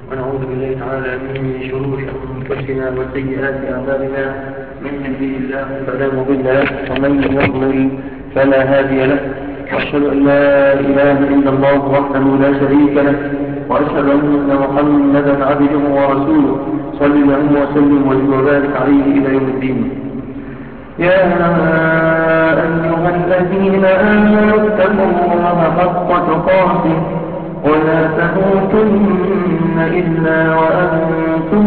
ونعوذ بالله تعالى من شرور أنفسنا وسيئات أعمالنا. من يهده الله فلا مضل له ومن يضلل فلا هادي له. وأشهد أن لا إله إلا الله وحده لا شريك له، وأشهد أن محمدا عبده ورسوله صلى الله وسلم وبارك عليه إلى يوم الدين. يا أيها الذين آمنوا اتقوا الله حق تقاته ولا تموتن إلا وأنتم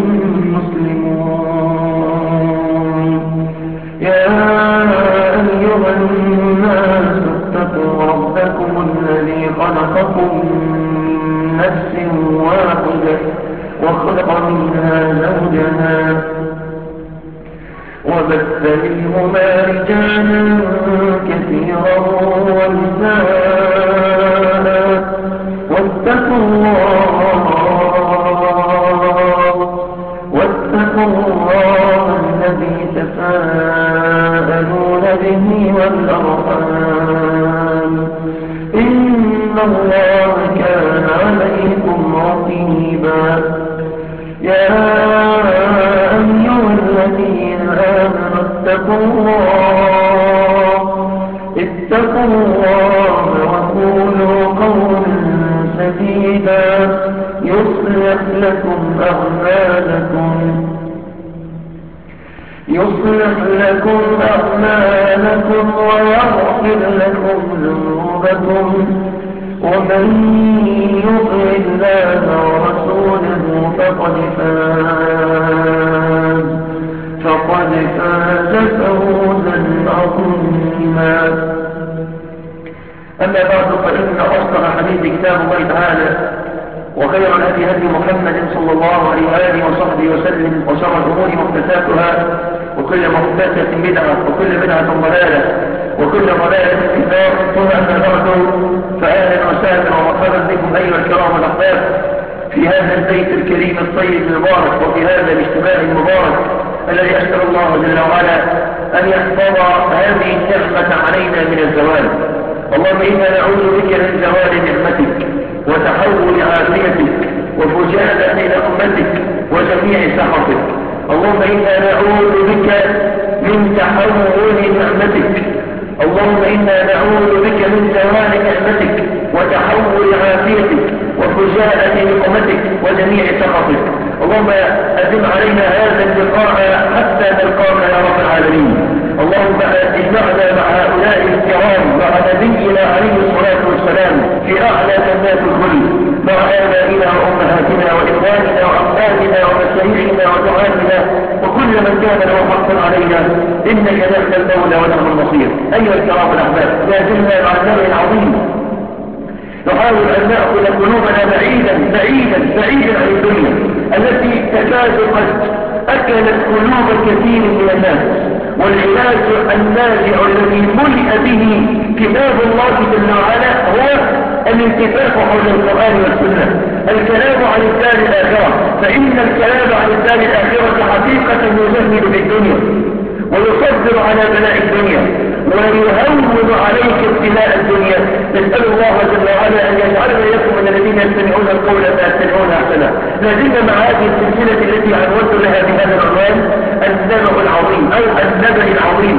مسلمون. يا أيها الناس اتقوا ربكم الذي خلقكم من نفس واحدة وخلق منها زوجها وبث منهما رجالا كثيرا ونساء واتقوا الله الذي تساءلون به والأرحام إن الله كان عليكم رقيبا. يا أيها الذين آمنوا اتقوا الله وقولوا قولا سديدا يصلح لكم أعمالكم ويغفر لكم ذنوبكم، ومن يطع الله ورسوله فقد فاز فوزا عظيما. أما بعد، فإن أصدق الحديث كتاب الله تعالى، وخير الهدي هدي محمد صلى الله عليه وآله وصحبه وسلم، وشر الأمور محدثاتها، وكل محدثة بدعة، وكل بدعة ضلالة، وكل ضلالة في النار. ثم أما بعد، فأهلا وسهلا ومرحبا بكم أيها الكرام الأحباب في هذا البيت الكريم الطيب المبارك، وفي هذا الاجتماع المبارك الذي أسأل الله جل وعلا أن يحفظ هذه النعمة علينا من الزوال. اللهم إنا نعوذ بك من زوال نعمتك وتحول عافيتك وفجاءة نقمتك وجميع سخطك. اللهم إنا نعوذ بك من تحول نعمتك، اللهم إنا نعوذ بك من زوال نعمتك وتحول عافيتك وفجاءة نقمتك وجميع سخطك. اللهم أدم علينا هذا اللقاء حتى نلقاك يا رب العالمين. اللهم اجمعنا مع هؤلاء الكرام، مع نبينا عليه الصلاة والسلام في أعلى جنات الخلد، مع آبائنا وأمهاتنا وإخواننا وأقدامنا ومشايخنا ودعاتنا وكل من كان له حق علينا، إنك نعم المولى ونعم النصير. أيها الكرام الأحباب، لا زلنا مع النبي العظيم نحاول أن نأخذ قلوبنا بعيدا عن الدنيا التي تكاد قد أكلت قلوب كثير من الناس. والعلاج الناجع الذي ملئ به كتاب الله جل وعلا هو الالتفاف حول القرآن والسنة، الكلام عن الدار الآخرة، فإن الكلام عن الدار الآخرة حقيقة يزهد في الدنيا ويصبر على بلاء الدنيا ويهون عليك ابتلاء الدنيا. نسأل الله جل وعلا أن يجعلنا لكم من الذين يستمعون القول فيتبعون أحسنه. لازلنا مع هذه السلسلة التي عنونت لها بهذا العنوان النبأ العظيم أو النبأ العظيم.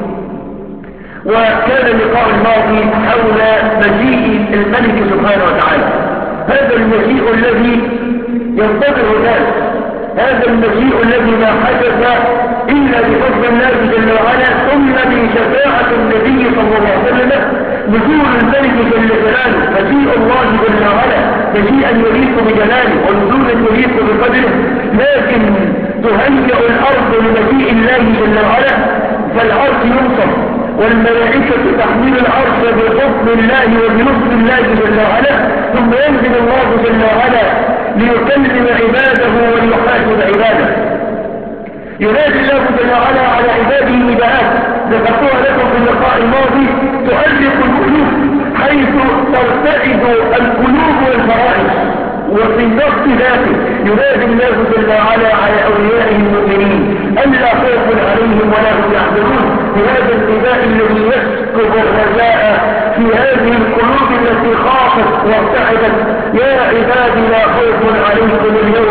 وكان اللقاء الماضي حول مجيء الملك سبحانه وتعالى، هذا المجيء الذي ينتظر الناس، هذا المجيء الذي ما حدث إلا بفضل الله جل وعلا ثم بشفاعة النبي صلى الله عليه وسلم. نزول الملك جل جلاله، مجيء الله جل وعلا مجيئا يليق بجلاله ونزولا يليق بقدره، لكن تهيأ الأرض لمجيء الله جل وعلا، فالعرش ينصب والملائكة تحمل العرش بفضل الله وبنصر الله جل وعلا، ثم ينزل الله جل وعلا ليكلم عباده ويحاسب عباده. ينادي الله جل وعلا على عباده نداءات ذكرتها لكم في اللقاء الماضي تؤلق القلوب حيث ترتعد القلوب والفرائض. وفي النص ذاته ينادي الله جل وعلا على أوليائه المؤمنين ألا خوف عليهم ولا هم يحزنون، بهذا النداء الذي يسكب الرجاء في هذه القلوب التي خافت وارتعدت. يا عبادي لا خوف عليكم اليوم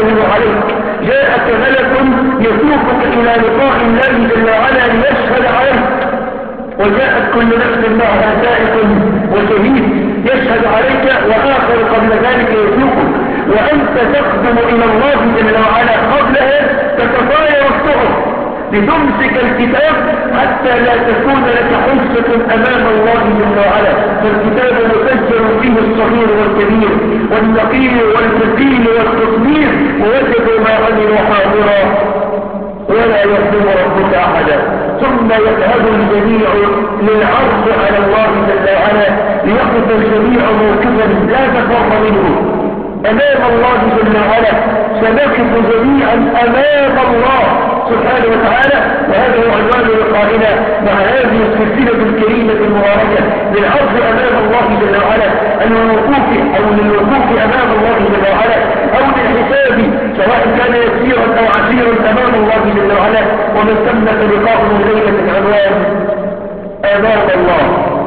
الله عليك، جاءك ملك يسوقك إلى لقاء الله جل وعلا ليشهد عليك، وجاءت كل نفس معها سائق وشهيد يشهد عليك، وآخر قبل ذلك يسوقك، وأنت تقدم إلى الله جل وعلا قبلها تتطاير الصحف لتمسك الكتاب حتى لا تكون لك حجة أمام الله جل وعلا، فالكتاب مسجل فيه الصغير والكبير والنقير والجزيل والتصمير، ووجدوا ما عملوا حاضرا ولا يظلم ربك أحدا. ثم يذهب الجميع للعرض على الله جل وعلا ليقف الجميع موقفا لا تفر منه أمام الله جل وعلا، سنقف جميعا أمام الله سبحانه وتعالى. وهذا هو عنوان لقائنا مع هذه السلسلة الكريمة المباركة للعرض أمام الله جل وعلا، للوقوف أمام الله جل وعلا، أو للحساب سواء كان يسيرا أو عسيرا أمام الله جل وعلا. ومن ثمة لقاء ليلة عنوان أمام الله،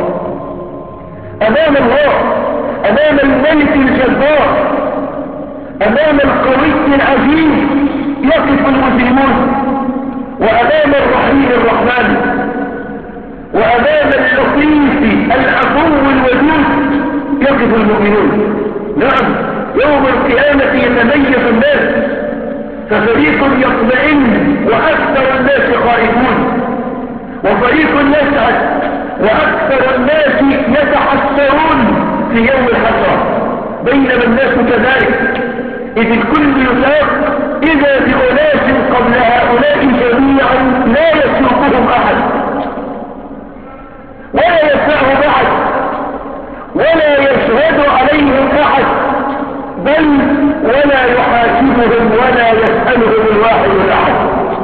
أمام الله، أمام الملك الجبار، أمام القوي العزيز يقف المسلمون، وأمام الرحيم الرحمن، وأمام اللطيف العفو الودود يقف المؤمنون. نعم، يوم القيامة يتميز الناس، ففريق يطمئن وأكثر الناس خائفون، وفريق يسعد وأكثر الناس يتحسرون في يوم الحسرة، بينما الناس كذلك، إذ الكل يساق إذا بأناس قبل هؤلاء جميعا لا يسوقهم أحد ولا يسمعهم أحد ولا يشهد عليهم أحد، بل ولا يحاسبهم ولا يسألهم الواحد الأحد.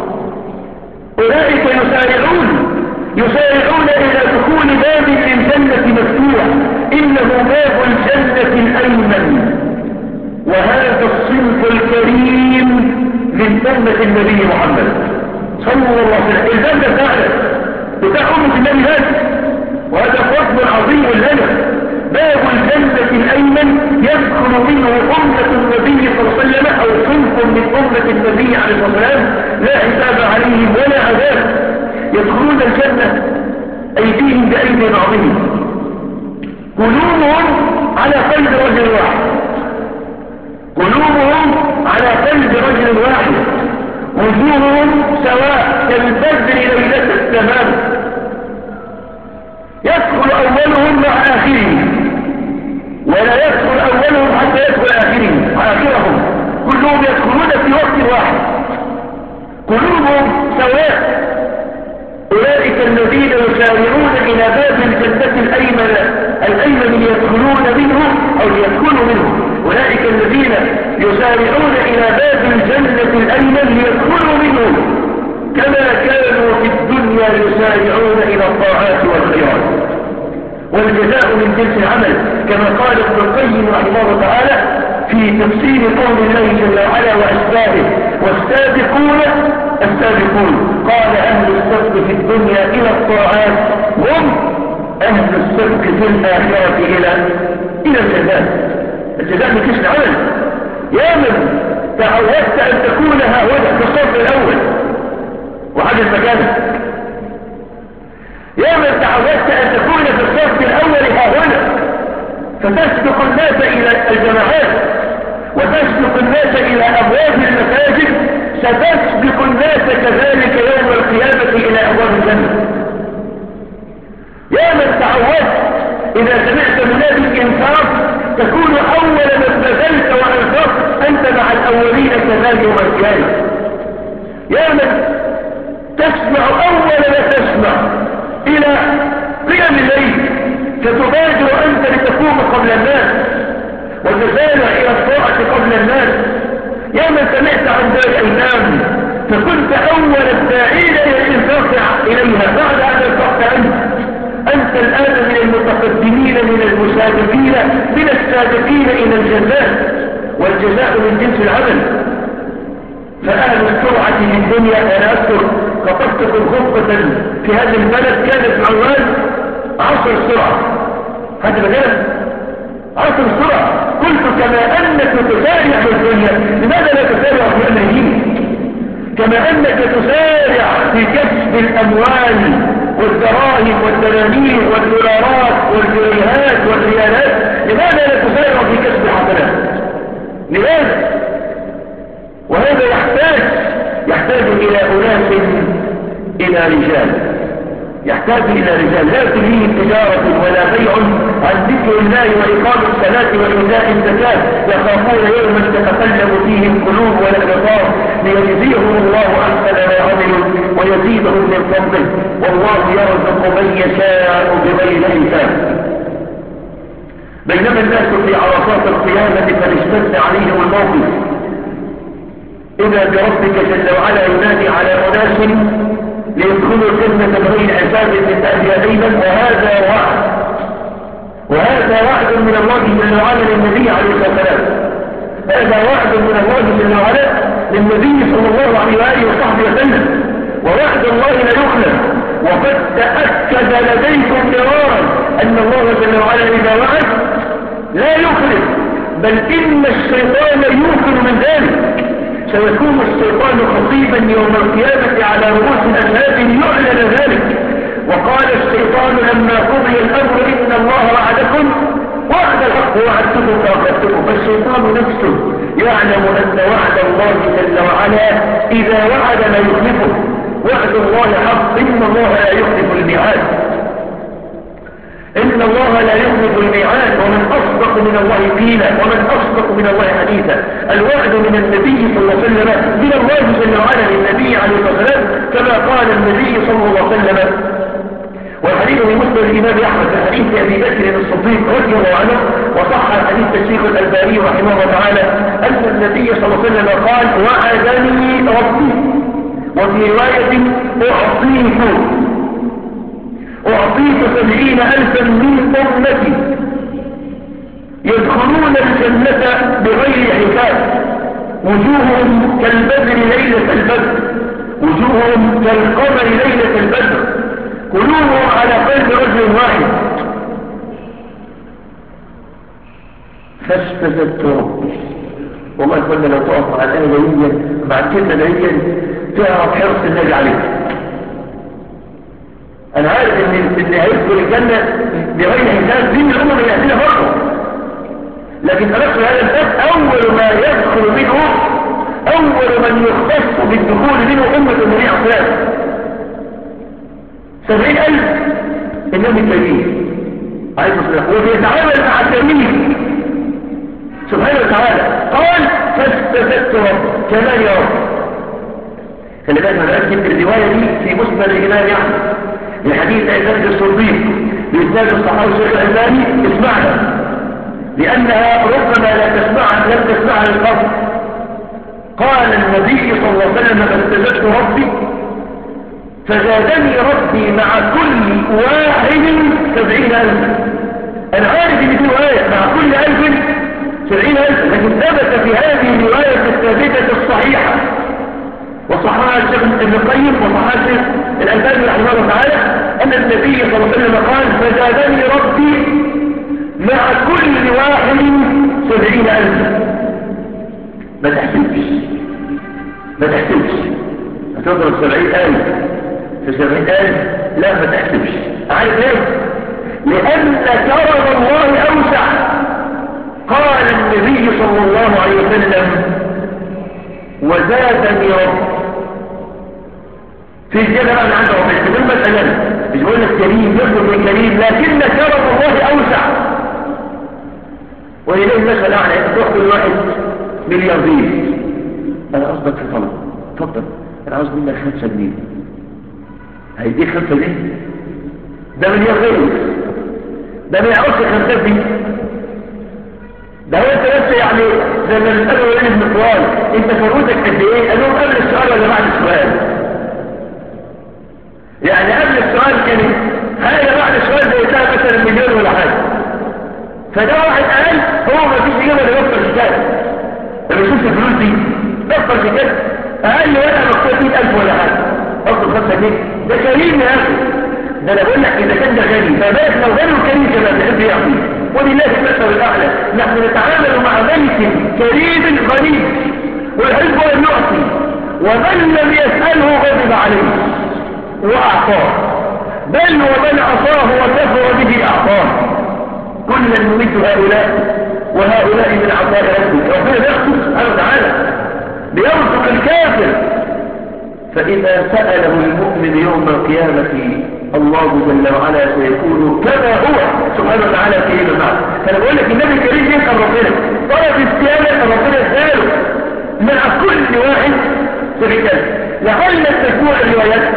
أولئك يسارعون إلى دخول باب الجنة مفتوح، إنه باب الجنة الأيمن، وهذا الصنف الكريم من أمة النبي محمد صلى الله عليه وسلم. الباب ده فعلا بتاع أمة النبي هذا، وهذا فضل عظيم لنا. باب الجنة الأيمن يدخل منه أمة النبي صلى الله عليه وسلم، أو صنف من أمة النبي عليه الصلاة والسلام، لا حساب عليهم ولا عذاب، يدخلون الجنة أيديهم بأيدي بعضهم، قلوبهم على قلب رجل واحد، قلوبهم على قلب رجل واحد، وجوههم سواء كالبدر ليلة التمام، يدخل أولهم مع آخرهم، ولا يدخل أولهم حتى يدخل آخرهم، كلهم يدخلون في وقت واحد، قلوبهم سواء. أولئك الذين يسارعون إلى باب الجنة الأيمن يدخلون منه أو يدخلوا منه، أولئك الذين يسارعون إلى باب الجنة الأيمن ليدخلوا منه، كما كانوا في الدنيا يسارعون إلى الطاعات والخيرات، والجزاء من جنس العمل، كما قال ابن القيم رحمه الله تعالى في تفسير قول الله جل وعلا وأسبابه: والسابقون السابقون، قال أهل السبق في الدنيا إلى الطاعات هم أهل السبق في الآخرة إلى الجزاء. الجزاء من جنس العمل. يا من تعودت أن تكون هؤلاء في الصف الأول وحدث مكانك، يا من تعودت أن تكون في الصف الأول هؤلاء، فتسبق الناس إلى الجماعات وتسبق الناس إلى أبواب المساجد، ستسبق الناس كذلك يوم القيامة إلى أبواب الجنة. يا من تعودت إذا سمعت منادي الإنفاق تكون أول من بذلت وأنفقت أنت مع الأولين كذلك يوم القيامة. يا من تسمع أول ما تسمع إلى قيام الليل فتبادر أنت لتقوم قبل الناس وتسارع إلى الطاعة قبل الناس. يا من سمعت عن دار الأيتام فكنت أول الداعين إلى الإنفاق إليها بعد أن انفقت أنت الآن من المتقدمين من المسابقين من السابقين إلى الجنات، والجزاء من جنس العمل. فأهل السرعة في الدنيا، أنا أذكر خطبتكم خطبة في هذا البلد كانت عنوان عصر السرعة. هذا مجال عصر السرعة، قلت كما أنك تسارع في الدنيا لماذا لا تسارع في أمر دينك؟ كما أنك تسارع في كسب الأموال والدراهم والدنانير والدولارات والجنيهات والريالات، لماذا لا تسارع في كسب الحسنات؟ لماذا؟ وهذا يحتاج إلى أناس، إلى رجال، يحتاج إلى رجال لا تلهيهم تجارة ولا بيع عن ذكر الله وإقام الصلاة وإيتاء الزكاة، يخافون يوما تتقلب فيه القلوب والأبصار ليجزيهم الله أحسن ما عملوا ويزيدهم من فضله، والله يرزق من يشاء بغير حساب. بينما الناس في عرصات القيامة قد اشتد عليهم الموقف، إذا بربك جل وعلا ينادي على أناس ليدخلوا الجنة بغير حساب من أهل أيمن، وهذا وعد من الله جل وعلا للنبي عليه الصلاة والسلام، هذا وعد من الله جل وعلا للنبي صلى الله عليه وآله وصحبه وسلم، ووعد الله لا يخلف. وقد تأكد لديكم مرارا أن الله جل وعلا إذا وعد لا يخلف، بل إن الشيطان يوقن من ذلك. سيكون الشيطان خطيبا يوم القيامة على رؤوس الأشهاد ليعلن ذلك. وقال الشيطان لما قضي الأمر إن الله وعدكم وعد الحق ووعدتكم فأخذتكم، فالشيطان نفسه يعلم أن وعد الله جل وعلا إذا وعد لا يخلفه، وعد الله حق، إن الله لا يخلف الميعاد، إن الله لا يخلف الميعاد، ومن أصدق من الله قيلا ومن أصدق من الله حديثا. الوعد من النبي صلى الله عليه وسلم من الله جل وعلا للنبي عليه الصلاة والسلام، كما قال النبي صلى الله عليه وسلم، والحديث في مسند الإمام أحمد في حديث أبي بكر الصديق رضي الله عنه، وصح حديث الشيخ الألباني رحمه الله تعالى أن النبي صلى الله عليه وسلم قال وعدني ربي، وفي رواية أعطيك 70,000 من أمتي يدخلون الجنة بغير حساب، وجوههم كالبدر ليلة البدر، وجوههم كالقمر ليلة البدر، قلوبهم على قلب رجل واحد. فاستزدت ربي. والله قلنا لو تقف مع الآية دهيا مع الكلمة دهيا تعرف حرص النبي عليك. أنا عارف إن هيدخل الجنة بغير حساب دين الأمم يأتينا فرقه، لكن أنصر هذا الباب أول ما يدخل منه، أول من يختص بالدخول منه أمة النبي عليه الصلاة والسلام 70,000 النبي الكريم عليه الصلاة والسلام، وبيتعامل مع التأمين سبحانه وتعالى. قال فاستزدت رب كمان يا رب. خلي بالك أنا أكتب الرواية دي في مسند الإمام أحمد لحديث أبي الصديق بإسناد الصحابي الشيخ الألباني، اسمعها لأنها ربما لم تسمعها للقبر. قال النبي صلى الله عليه وسلم فاستزدت ربي فزادني ربي مع كل واحد 70,000. أنا عارف إن في رواية مع كل 1,000 70,000، لكن ثبت في هذه الرواية الثابتة الصحيحة وصححها الشيخ ابن القيم وصححها الشيخ الألباني رحمه الله تعالى أن النبي صلى الله عليه وسلم قال فزادني ربي مع كل واحد 70,000. ما تحسبش هتضرب 70,000 في 70,000، لا ما تحسبش. عارف ليه؟ لأن كرم الله أوسع. قال النبي صلى الله عليه وسلم وزادني رب في الجنة بقى من عنده ربنا بدون مسألة، مش بقول لك كريم يخلق من كريم، لكن كرم الله أوسع. وإليه المثل أعلى أن تروح كل واحد ملياردير، أنا قصدك في طلب، اتفضل أنا عاوز منك 5 جنيه، هيديك 5 جنيه؟ ده ملياردير، ده ما يعرفش 5 جنيه. ده هو انت بس يعني زي ما بيسألوا وين ابن السؤال انت فروتك قد ايه؟ قال لهم قبل السؤال ولا بعد السؤال؟ يعني قبل السؤال كانت حاجة، بعد السؤال زيتها مثلا 1,000,000 ولا حاجة. فده واحد قال هو ما فيش اجابة لدفتر شكاية، ما بيشوفش الفلوس دي دفتر شكاية اقل ولا مكتوب 100,000 ولا حاجة، اصل 5 جنيه ده كريم يا اخي. ده انا بقول لك اذا كان ده غني فبالك لو غني وكريم كمان تحب يعطيه. ولله المثل الأعلى. نحن نتعامل مع ملك كريم غني ويحب أن يعطي، ومن لم يسأله غضب عليه وأعطاه، بل ومن عصاه وكفر به أعطاه. كلا نمد هؤلاء وهؤلاء من عطاء ربك. ربنا يأخذ سبحانه وتعالى بيرزق الكافر، فإذا سأله المؤمن يوم القيامة الله جل وعلا سيكون كما هو سبحانه وتعالى كريما معه. فأنا بقول لك النبي الكريم يسأل ربنا طلب استيانة ربنا يسأله مع كل واحد سبيل. لعل مجموع الروايات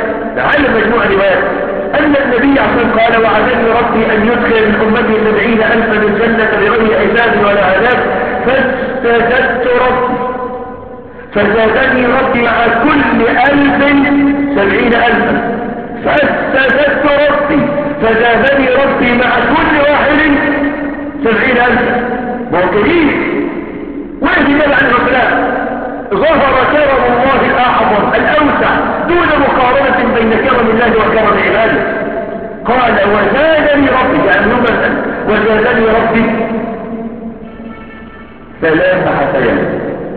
أن النبي عليه الصلاة والسلام قال وعدني ربي أن يدخل من أمتي 70,000 الجنة بغير حساب ولا عذاب، فاستزدت ربي فزادني ربي مع كل 70,000. فاستزدت ربي فزادني ربي مع كل واحد 70,000. هو كريم. ويجي النبي عليه الصلاة والسلام ظهر كرم الله الأعظم الأوسع دون مقارنة بين كرم الله وكرم عباده. قال وزادني ربي، يعني وزادني ربي 3 حسنات.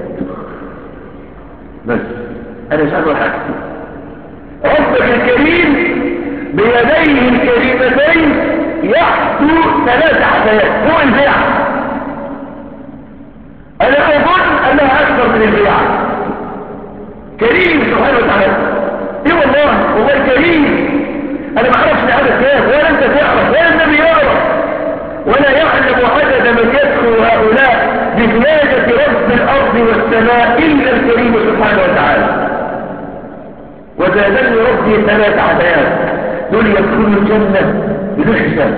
بس أنا مش عارف حاجة. ربك الكريم بيديه الكريمتين يحدو 3 حسنات هو البيع. أنا أظن أنها أكثر من البيع. كريم سبحانه وتعالى. إيه والله كريم. أنا ما أعرفش العدد كام، ولا أنت تعرف ولا النبي يعرف، ولا يعلم عدد من يدخل هؤلاء بزيادة رب الأرض والسماء إلا الكريم سبحانه وتعالى. وزادني ربي 3 حسنات، دول يدخلوا الجنة بدون حساب.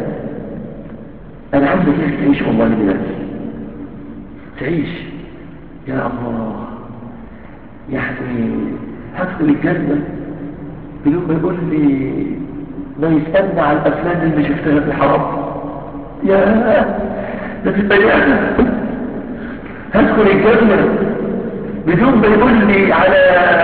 أنا عاوز كيف تعيش والله دلوقتي، تعيش يا الله. يعني هدخل الجنة بدون ما يقول لي ما يسألني على الأفلام اللي شفتها في الحرام. يا ده في البني آدم. هدخل الجنة بدون ما يقول لي على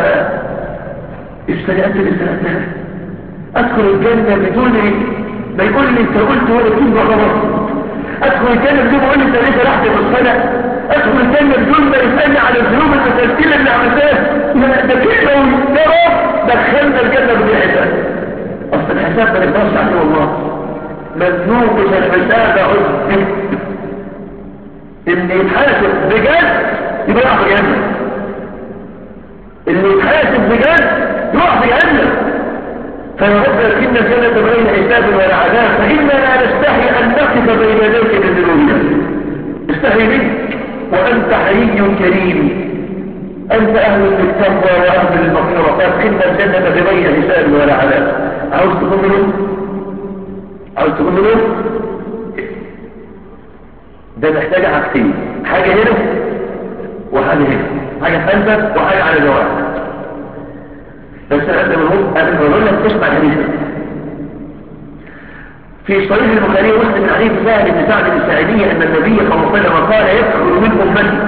السيئات اللي سألتها. أدخل الجنة بدون ما يقول لي انت قلت ولا كلمة غلط. أدخل الجنة بدون ما يقول لي انت ليه سرحت في الصلاة. أدخل الجنة بدون ما يسألني على الذنوب المتسلسلة اللي عملتها. ده كلمة يا رب دخلنا الجنة بدون حساب. أصل الحساب ما نقدرش عليه والله. من نوقش الحساب عذب. اللي يتحاسب بجد يبقى يقع في جهنم. اللي يتحاسب بجد يقع في جهنم. فيا رب لكن الجنة بغير حساب ولا عذاب، فإنا لا نستحي أن نقف بين يديك بذنوبنا. استحي منك وأنت حي كريم، أنت أهل للتقوى وأهل للمغفرة، فأدخلنا الجنة بغير حساب ولا عذاب. عاوز تكون منهم؟ عاوز تكون منهم؟ ده محتاج حاجتين، حاجة هنا وحاجة هنا، حاجة في قلبك وحاجة على جوارك. بس أنا بقول لك تسمع الحديث ده في صحيح البخاري ومسلم من حديث سهل بن سعد الساعدي أن النبي صلى الله عليه وسلم قال يدخل من أمتي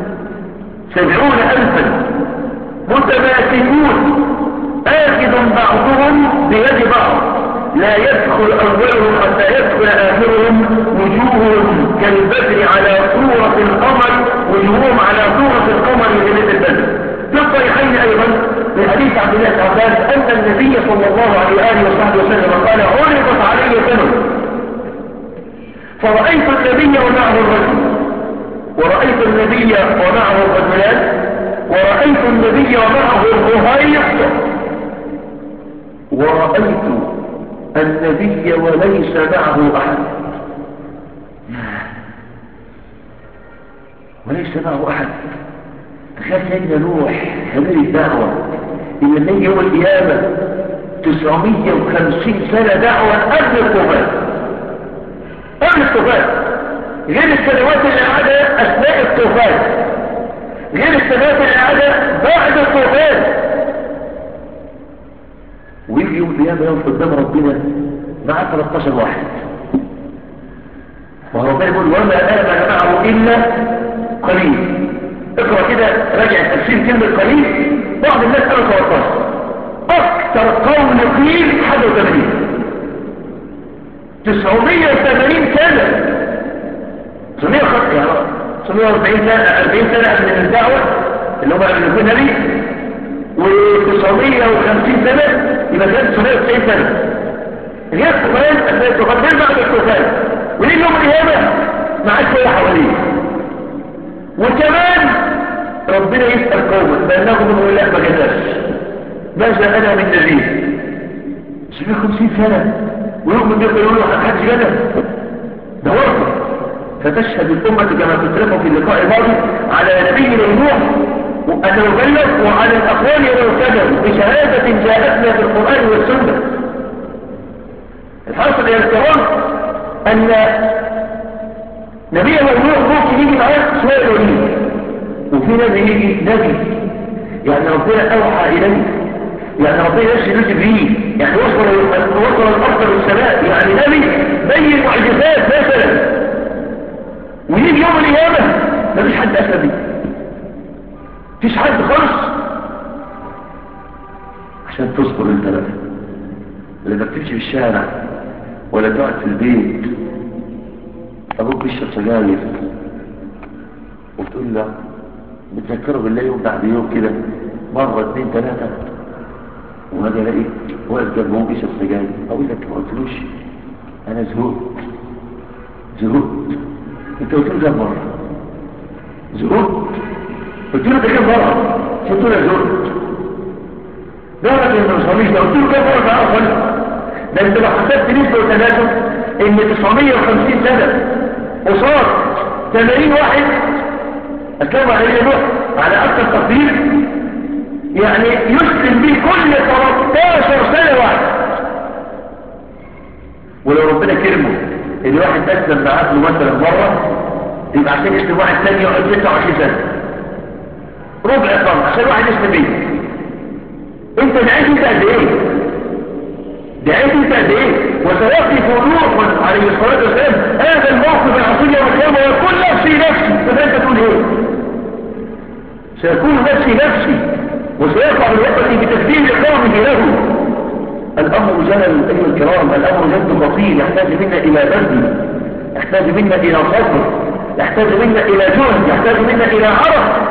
70,000 متماسكون آخذ بعضهم بيد بعض لا يدخل أولهم حتى يدخل آخرهم وجوههم كالبدر على صورة القمر، وجوههم على صورة القمر ليلة البدر. في الصحيحين أيضا في حديث عبد الله بن عباس أن النبي صلى الله عليه وآله وصحبه وسلم قال عرضت علي سنة فرأيت النبي ومعه الرجل، ورأيت النبي ومعه الرجلان، ورأيت النبي ومعه الرهيط، ورأيت النبي وليس معه أحد. وليس معه أحد. تخيل سيدنا نوح خليل الدعوة إن النبي يوم القيامة 950 سنة دعوة قبل الطوفان، قبل الطوفان، غير السنوات اللي قعدها أثناء الطوفان، غير السنوات اللي قعدها بعد الطوفان. ويجي يوم القيامة يقف قدام ربنا مع 13 واحد، وربنا يقول وما آمن معه إلا قليل. اقرأ كده راجع التفسير كلمة قليل، بعض الناس قالوا 13، أكثر قول قيل 81. 980 سنة يعني 940 سنة 40 سنة قبل الدعوة اللي هم قبل يكون نبي، و950 سنة يبقى كان 990 سنة. الياس طوفان أثناء الطوفان غير بعد الطوفان، وليه يوم القيامة معاك شوية حواليه. وكمان ربنا يسأل قومه بأنهم يقول لا ما جناش، ماذا أنا من نذير 750 سنة ويؤمن بيه يقولوا له حدش جنى ده ورطة. فتشهد الأمة كما تتلفوا في اللقاء الماضي على نبينا نوح أنه بلغ، وعلى الأقوال ولو كذبوا بشهادة جاءتنا في القرآن والسنة. الحاصل يا الكرام أن نبي نوح ممكن يجي معاه شوية وليه، وفي نبي يجي نبي يعني ربنا أوحى إليه، يعني ربنا يرسل جبريل، يعني وصل الأرض بالسماء، يعني نبي بين معجزات مثلا، ويجي يوم القيامة مفيش حد أسلم بيه، مفيش حد خالص. عشان تصبر انت بقى لما بتمشي في الشارع ولا تقعد في البيت ابوك بيشرب سجاير وتقول له بتذكره بالله يوم بعد يوم كده مرة 2 3 وهاجي الاقي واقف جنب ابوه بيشرب سجاير، اقول لك ما قلتلوش انا زهقت. انت قلت له كم مرة زهقت؟ قلت له كم مرة؟ قلت له زهقت ده ولا كان ما بيصليش، ده قلت له كم مرة تعالى صلي. ده انت لو حسبت نسبة وتناسب ان 950 سنة قصاد 80 واحد اسلموا عليه نوح على اكثر تقدير، يعني يسلم به كل 13 سنة واحد. ولو ربنا كرمه ان واحد اسلم معاه مثلا مرة، يبقى عشان يسلم واحد ثاني يقعد 26 سنة ربع قرن عشان واحد يسلم بيه. انت دعيت انت قد ايه؟ دعيت انت قد ايه؟ وسيقف نوح عليه الصلاة والسلام هذا الموقف العصيب يوم القيامة ويقول نفسي فانت تقول ايه؟ سيكون نفسي وسيقع بالوقت بتكبير قومه له. الامر جلل ايها الكرام، الامر جد خطير، يحتاج منا الى بذل، يحتاج منا الى صبر، يحتاج منا الى جهد، يحتاج منا الى عرق.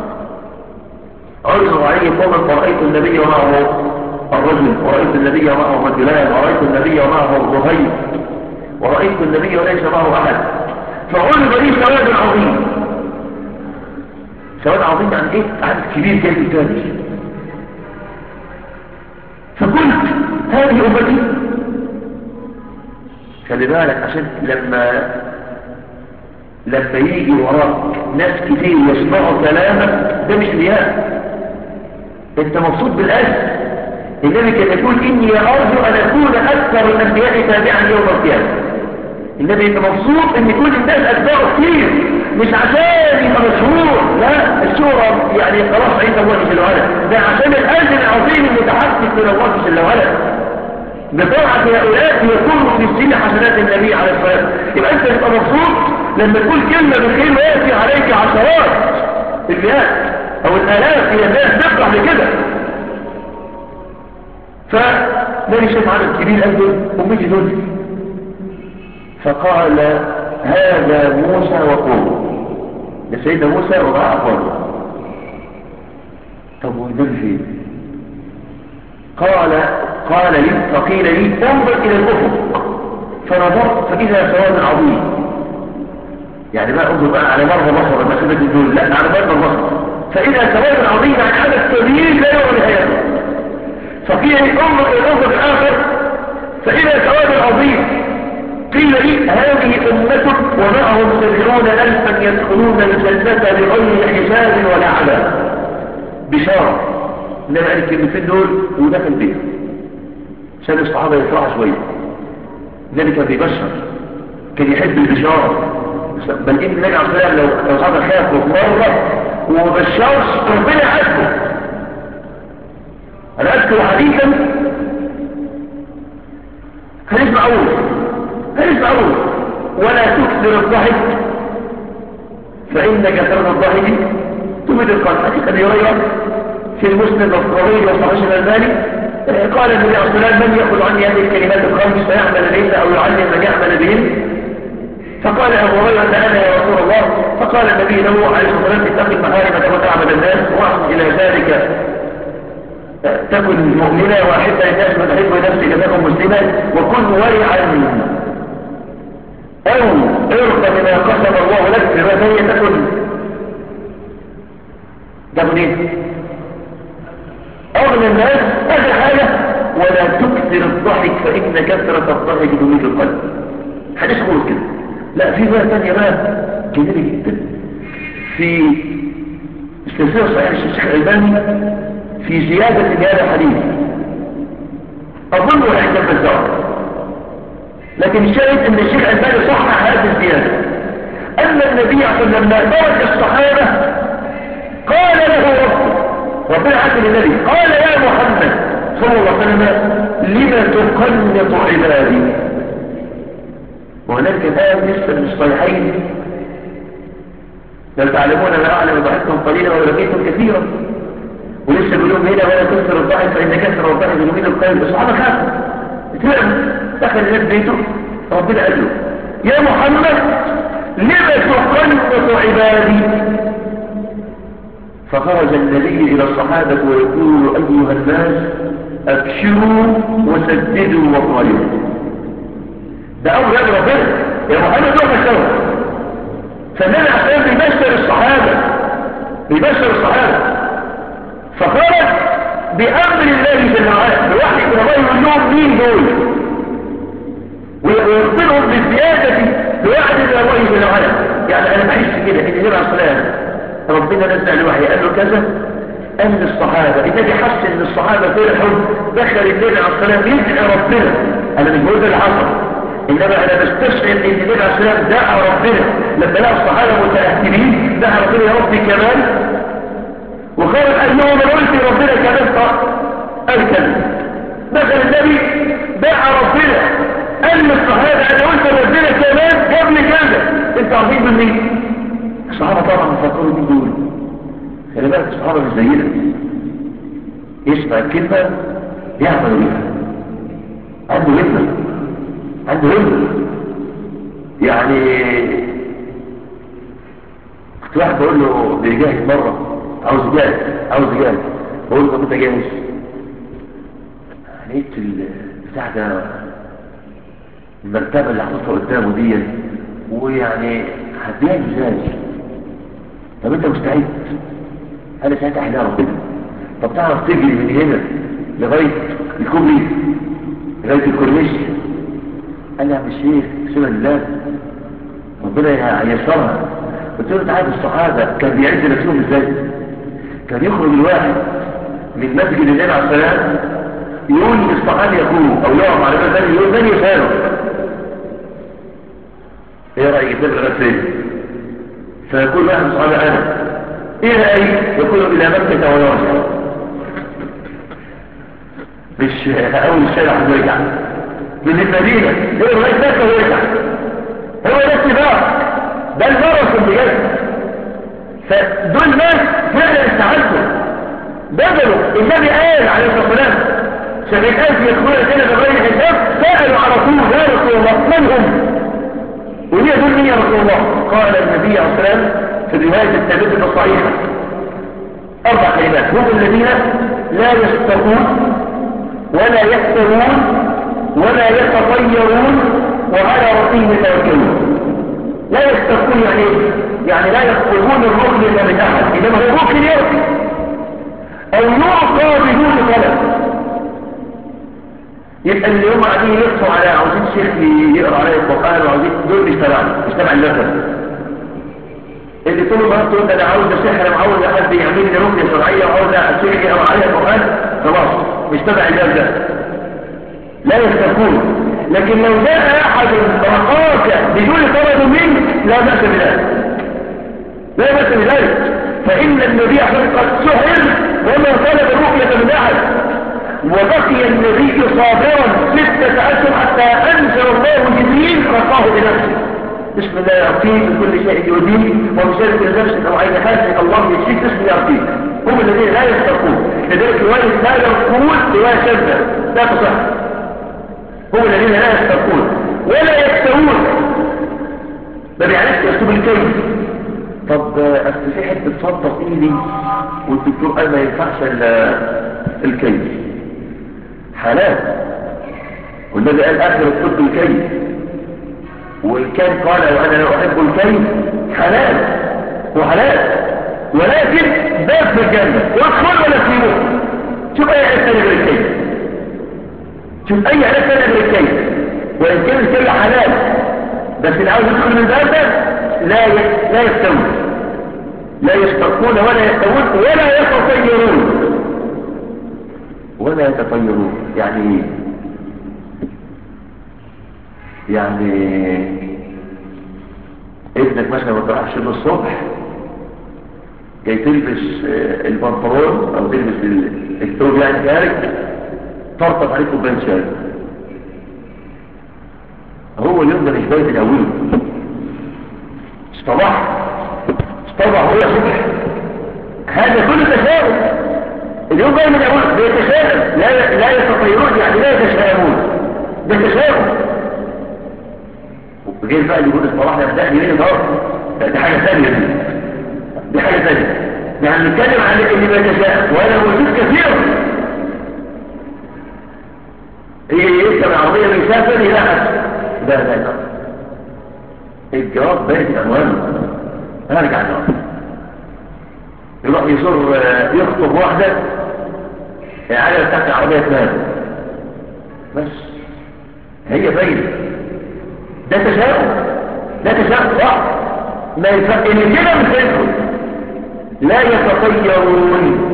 عرضوا عليه قوما فرأيت النبي ومعه الرجل، ورأيت النبي ومعه الرجلان، ورأيت النبي ومعه الرهيب، ورأيت النبي وليس معه أحد، فعرض لي سواد عظيم. سواد عظيم يعني ايه؟ عدد كبير جاي قدامي. فقلت هذه أمتي. خلي بالك عشان لما يجي وراك ناس كتير يسمعوا كلامك ده مش رياء، انت مبسوط بالأجر. النبي كان يقول إني أرجو أن أكون أكثر الأنبياء تابعا يوم القيامة. النبي انت مبسوط ان يكون الناس أتباعه كتير، مش عشان يبقى مشهور، لا الشهرة يعني خلاص عند الله جل وعلا، ده عشان الأجر العظيم المتحقق من الله جل وعلا. بطاعة هؤلاء يكون في سجل حسنات النبي عليه الصلاة والسلام. يبقى انت تبقى مبسوط لما تقول كلمة بالخير ويأتي عليك عشرات المئات أو الآلاف من الناس تفرح لكده. فنبي شاف عدد كبير قال دول أمتي دول، فقال هذا موسى وقومه، ده سيدنا موسى ومعه أقوامه. طب والنبي فين؟ فقيل لي انظر إلى الأفق، فنظرت فإذا سواد عظيم. يعني بقى انظر بقى على مرضى بصر المسافة دول، لا على مرضى البصر، فإذا سواد عظيم عن عدد كبير لا يرى نهايته. فقيل لي انظر إلى الأفق الآخر فإذا سواد عظيم. قيل لي هذه أمتك ومعهم 70,000 يدخلون الجنة بغير حساب ولا عذاب. بشارة. إنما قال الكلمتين دول ودخل بيه عشان الصحابة يفرحوا شوية. النبي كان بيبشر، كان يحب البشارة، بل إن النبي عليه الصلاة والسلام لو الصحابة خافوا في مرة ومبشرش ربنا عاتبه. أنا أذكر حديثا هنسمعوه ولا تكثر الضحك فإن كثرة الضحك تمد القلب. حديث أبي هريرة في المسند والصغير والصحيح الألباني قال النبي عليه الصلاة والسلام من يأخذ عني هذه الكلمات الخمس فيعمل بهن أو يعلم من يعمل بهن فقال أبو هريرة أنا يا رسول الله. فقال النبي له عليه الصلاة والسلام اتق المحارم تكن أعبد الناس واحسن إلى ذلك تكن مؤمنا وأحب للناس ما تحب نفسك تكن مسلما وكن ورعا أو ارضى بما قسم الله لك في الرواية تكن ايه أغنى الناس هذه حاجة ولا تكثر الضحك فإن كثرة الضحك تميت القلب. حديث خلص كده. لا في بقى ثانية بقى جميلة جدا في السلسلة صحيح الشيخ الألباني في زيادة لهذا الحديث أظن عند البزار، لكن الشاهد أن الشيخ الألباني صحح هذه الزيادة أن النبي صلى الله عليه وسلم لما ترك الصحابة قال له ربنا عز النبي قال يا محمد صلى الله عليه وسلم لما تقنط عبادي. وهناك الآن لسه من الصحيحين لو تعلمون ما أعلم ضحكتم قليلا ولقيتم كثيرا، ولسه بيقولون هنا ولا كثر الضحك فإن كثر الضحك يميت القلب. الصحابة خافوا اتلعبوا دخل الناس بيته ربنا قال له يا محمد لما تقنط عبادي. فخرج النبي إلى الصحابة ويقول أيها الناس أبشروا وسددوا وقاربوا. ده أمر يا ربنا يا محمد روح الشوق. فالنبي عشان بيبشر الصحابة فخرج بأمر الله جل وعلا بوحي من الله يقول لهم مين دول ويخبرهم بالزيادة بوحي من الله جل وعلا. يعني أنا بحس كده إن النبي عليه الصلاة ربنا نزل الوحي قال له كذا قال للصحابة. النبي حس إن الصحابة فرحوا دخل النبي عليه الصلاة يدعي ربنا. أنا مش بقول ده اللي حصل، إنما أنا بستشعر إن النبي عليه الصلاة دعا ربنا لما لقى الصحابة متأكدين دعا ربنا يا ربي كمان. وخرج قال له ما قلت ربنا كمان قال كذا. دخل النبي دعا ربنا قال للصحابة أنا قلت ربنا كمان قبل كذا. أنت عارفين دول مين؟ الصحابة طبعا فكروا مين دول. خلي بالك الصحابة مش زينا، يسمع الكلمة يعمل بيها، عنده همة. يعني كنت واحد بقول له بيجاهد مرة عاوز يجاهد بقول له انت جاهز؟ لقيت البتاع ده المرتبة اللي حطتها قدامه دي ويعني هديها ازاي؟ طب انت مستعد؟ انا ساعتها احلى ربنا. طب تعرف تجري من هنا لغاية الكوبري لغاية الكورنيش؟ قال لي يا عم الشيخ سبحان الله ربنا هيسرها. قلت له انت عارف الصحابة كان بيعز نفسهم ازاي؟ كان يخرج الواحد من مسجد النبي عليه السلام يقول للصحابي يقول او يقف على باب ثاني يقول من يسالك؟ ايه رايك يسافر لغايه فين؟ فيقول واحد من الصحابه انا ايه رايك؟ يقول الى مكه ويرجع. مش اول الشارع ويرجع من المدينه يقول لغايه مكه ويرجع. هو ده السباق، ده الماراثون بجد. فدول ناس فعلا استعدوا بذلوا. النبي قال عليه الصلاه والسلام 70,000 يدخلون الجنه بغير حساب. سالوا على طول يا رسول الله من هم؟ وهي دول مين يا رسول الله؟ قال النبي عليه الصلاه والسلام في الروايه الثابته الصحيحه 4 كلمات: هم الذين لا يستقون ولا يكتوون ولا يتطيرون وعلى ربهم يتوكلون. لا يستقون يعني ايه؟ يعني لا يطلبون الرقية من احد، انما هو ممكن يرقي او يعطى بدون طلب. يبقى اللي هم قاعدين يقفوا على عاوزين شيخ يقرا عليه القران وعاوزين دول مش تبع المذهب. اللي طول النهار تقول ده انا عاوز سحر انا عاوز حد يعمل لي رقيه شرعيه وعاوز شيخ يقرا عليه القران، خلاص مش تبع المذهب. لا يستقون. لكن لو جاء احد رقاك بدون طلب منك لا بأس بذلك، لا بأس بذلك. فإن النبي قد سحر وما طلب الرقية من أحد، وبقي النبي صابرا 6 أشهر حتى أنزل الله جبريل رقاه بنفسه. بسم الله يرقيك بكل شيء يؤذيك وبشرك النفس أو عين حاسك الله يشفيك باسم يرقيك. هم الذين لا يسترقون. لذلك رواية لا يرقون رواية شاذة لا تصح. هم الذين لا يسترقون ولا يكتوون. ما بيعرفش يكتب الكيف. طب اصل في حته صدى في ايدي والدكتور قال ما ينفعش الكيف. حالات، والنبي قال اخر الطب الكيف، وان كان قال وانا لا احب الكيف حلال وحلال، ولكن باب في الجنه وادخل ولا تسيبوه. شوف اي علاج ثاني غير الكيف، شوف اي علاج ثاني غير الكيف. وان كان الكيف حلال بس اللي عاوز يدخل من الباب ده لا يستوي، لا يشتركون ولا يستوون ولا يتطيرون. ولا يتطيرون يعني ايه؟ يعني ابنك مثلا ما تروحش له الصبح جاي تلبس البنطلون او تلبس الثوب يعني خارج، طرطق عليك كوبايه شاي. هو اليوم ده مش باين من اوله، اصطبح هو صبح، هذا كله تشاؤم. اليوم باين من اوله بيتشائم، لا يتطيرون يعني لا يتشائمون، ده تشاؤم. غير بقى اللي يقول اصطبحنا بدأني ليه ده حاجه ثانيه، دي حاجه ثانيه. نحن نتكلم عن اللي بيتشائم وهذا موجود كثير. يجي يركب العربيه بيسافر يلاحظ لا الجواب باين في عنوانه، هرجع النهار يروح يصر يخطب واحده العجله بتاعت العربيه تنام، بس هي باينه. ده تشاؤم صح. ما يفرق اللي كده مش هيدخل. لا يتطيرون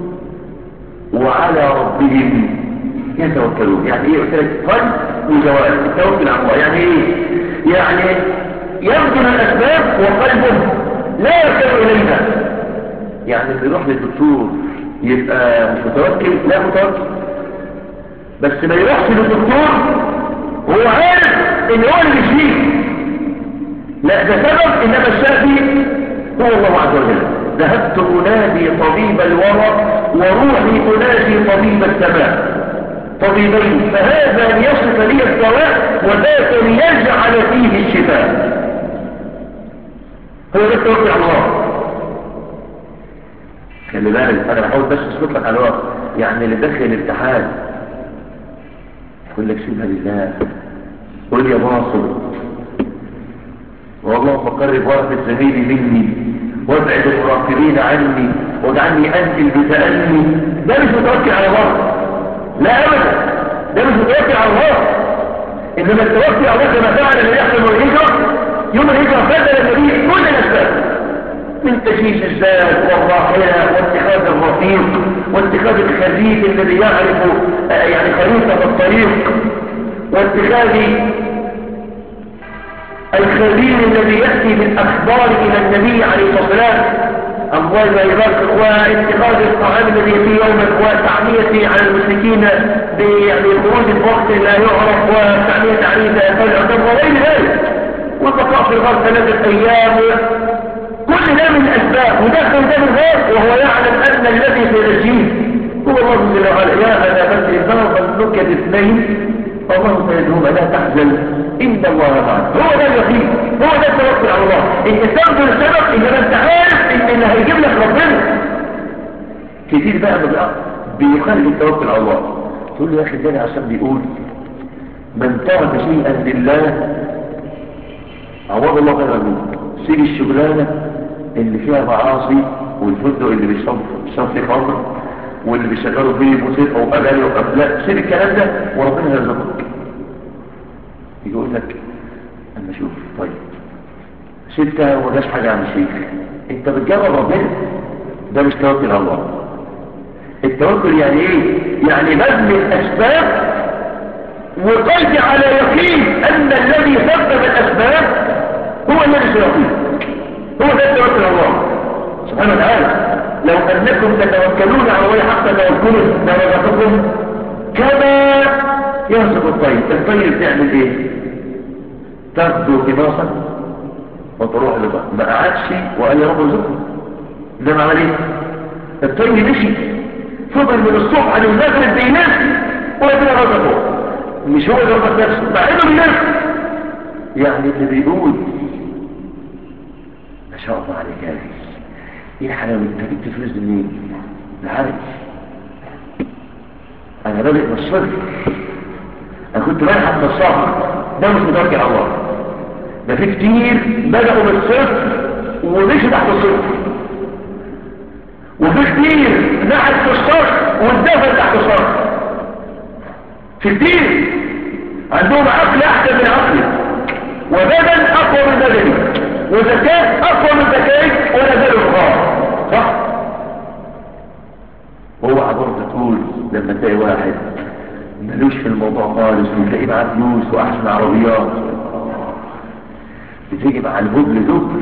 وعلى ربهم يتوكلون. يعني ايه؟ قلت لك قلب وجوارح، التوكل على الله يعني ايه؟ يعني يبذل الاسباب وقلبه لا يركب اليها. يعني اللي يروح للدكتور يبقى مش متوكل؟ لا متوكل، بس ما يروحش للدكتور وهو عارف ان هو اللي بيشفيه. لا ده سبب، انما الشافي هو الله عز وجل. ذهبت انادي طبيب الورى وروحي تنادي طبيب السماء، طبيبين فهذا ليصف لي الدواء وذاك ليجعل فيه الشفاء. هو ده التوكل على الله. خلي بالك انا بحاول بس اسكت لك على الوقت. يعني اللي داخل الامتحان يقول لك سيبها لله، قول يا باصر والله قرب ورقة زميلي مني وابعد المراقبين عني واجعلني انزل بتأني. ده مش متوكل على الله، لا ابدا، ده مش متوكل على الله. انما التوكل على الله كما فعل الذي يحصل من الهجرة. يوم الهجرة بذل النبي كل الاسباب من تجهيز الزاد والراحلة واتخاذ الرفيق واتخاذ الخريج الذي يعرف يعني خريطة الطريق، واتخاذ الخبير الذي يأتي بالأخبار إلى النبي عليه الصلاة والسلام الله لا يبارك، واتخاذ الطعام الذي يأتي يوما وتعميته على المشركين يعني خروج الوقت لا يعرف وتعمية عليه فالعدم وغير ذلك، والبقاء في الغار 3 أيام. كل ده من الأسباب، ودخل ده من الغار وهو يعلم أن الذي سينجيه هو الله جل وعلا. يا أبا بكر ما ظنك باثنين الله سيدهما لا تحزن إن الله معك. هو ده اليقين، هو ده التوكل على الله. انت تبذل السبب انما انت عارف ان اللي هيجيب لك ربنا. كتير بقى بيخالف التوكل على الله. تقول له يا اخي النبي عشان بيقول من ترك شيئا لله عوض الله خيرا منه. سيب الشغلانه اللي فيها معاصي والفندق اللي بيشرب فيه خمر واللي بيشغلوا فيه موسيقى واغاني وافلام، سيب الكلام ده وربنا هيرزقك. يقول لك اما شوف طيب سبتها وما جاش حاجه عن الشيخ، انت بتجرب ربنا. ده مش توكل على الله. التوكل يعني ايه؟ يعني بذل الاسباب وقلبي على يقين ان الذي سبب الاسباب هو الذي سيعطيه. هو ده التوكل على الله سبحانه وتعالى. لو انكم تتوكلون على الله حق توكله لرزقكم كما يرزق الطير. الطير بتعمل ايه؟ تغدو خماصا وتروح لبعض، ما قعدش وقال يا رب ارزقني، انما عمل ايه؟ الطير مشي فضل من الصبح للمغرب بيلف وربنا رزقه. مش هو اللي رزق نفسه مع انه بيلف. يعني اللي بيقول شاء الله عليك يا أخي، ايه الحلاوة؟ انت جبت فلوس منين؟ العرش. انا بادئ من الصفر، انا كنت رايح حتى الصفر، ده مش متوكل على الله. ده في كتير بدأوا من الصفر ومشوا تحت الصفر، وفي كتير نحت في الصفر واتدفن تحت الصفر. في كتير عندهم عقل احسن من عقلي، وبدن اقوى من بدني، وذكاء اقوى من ذكائك، ولا زالوا الغار. صح؟ اوعى برضه تقول لما تلاقي واحد ملوش في الموضوع خالص وتلاقيه معاه فلوس واحسن عربيات، بتيجي مع الهبل دبل.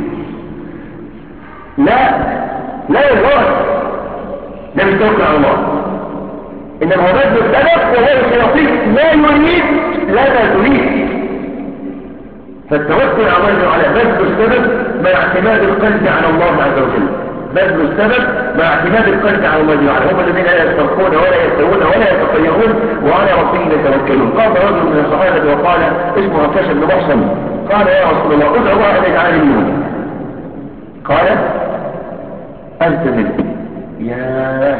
لا لا والله، ده مش توكل على الله، انما هو بذل السبب والله سيعطيك ما يريد لا ما تريد. فالتوكل على الله على بذل السبب مع اعتماد القلب على الله عز وجل. بذل السبب مع اعتماد القلب على الله تعالى. هم الذين لا يسترقون ولا يستوون ولا يتطيرون وعلى ربهم يتوكلون. قام رجل من الصحابه وقال اسمه عكاشة بن محصن، قال يا رسول الله ادعو الله ان يجعلني منهم. قال انت منهم. ياه.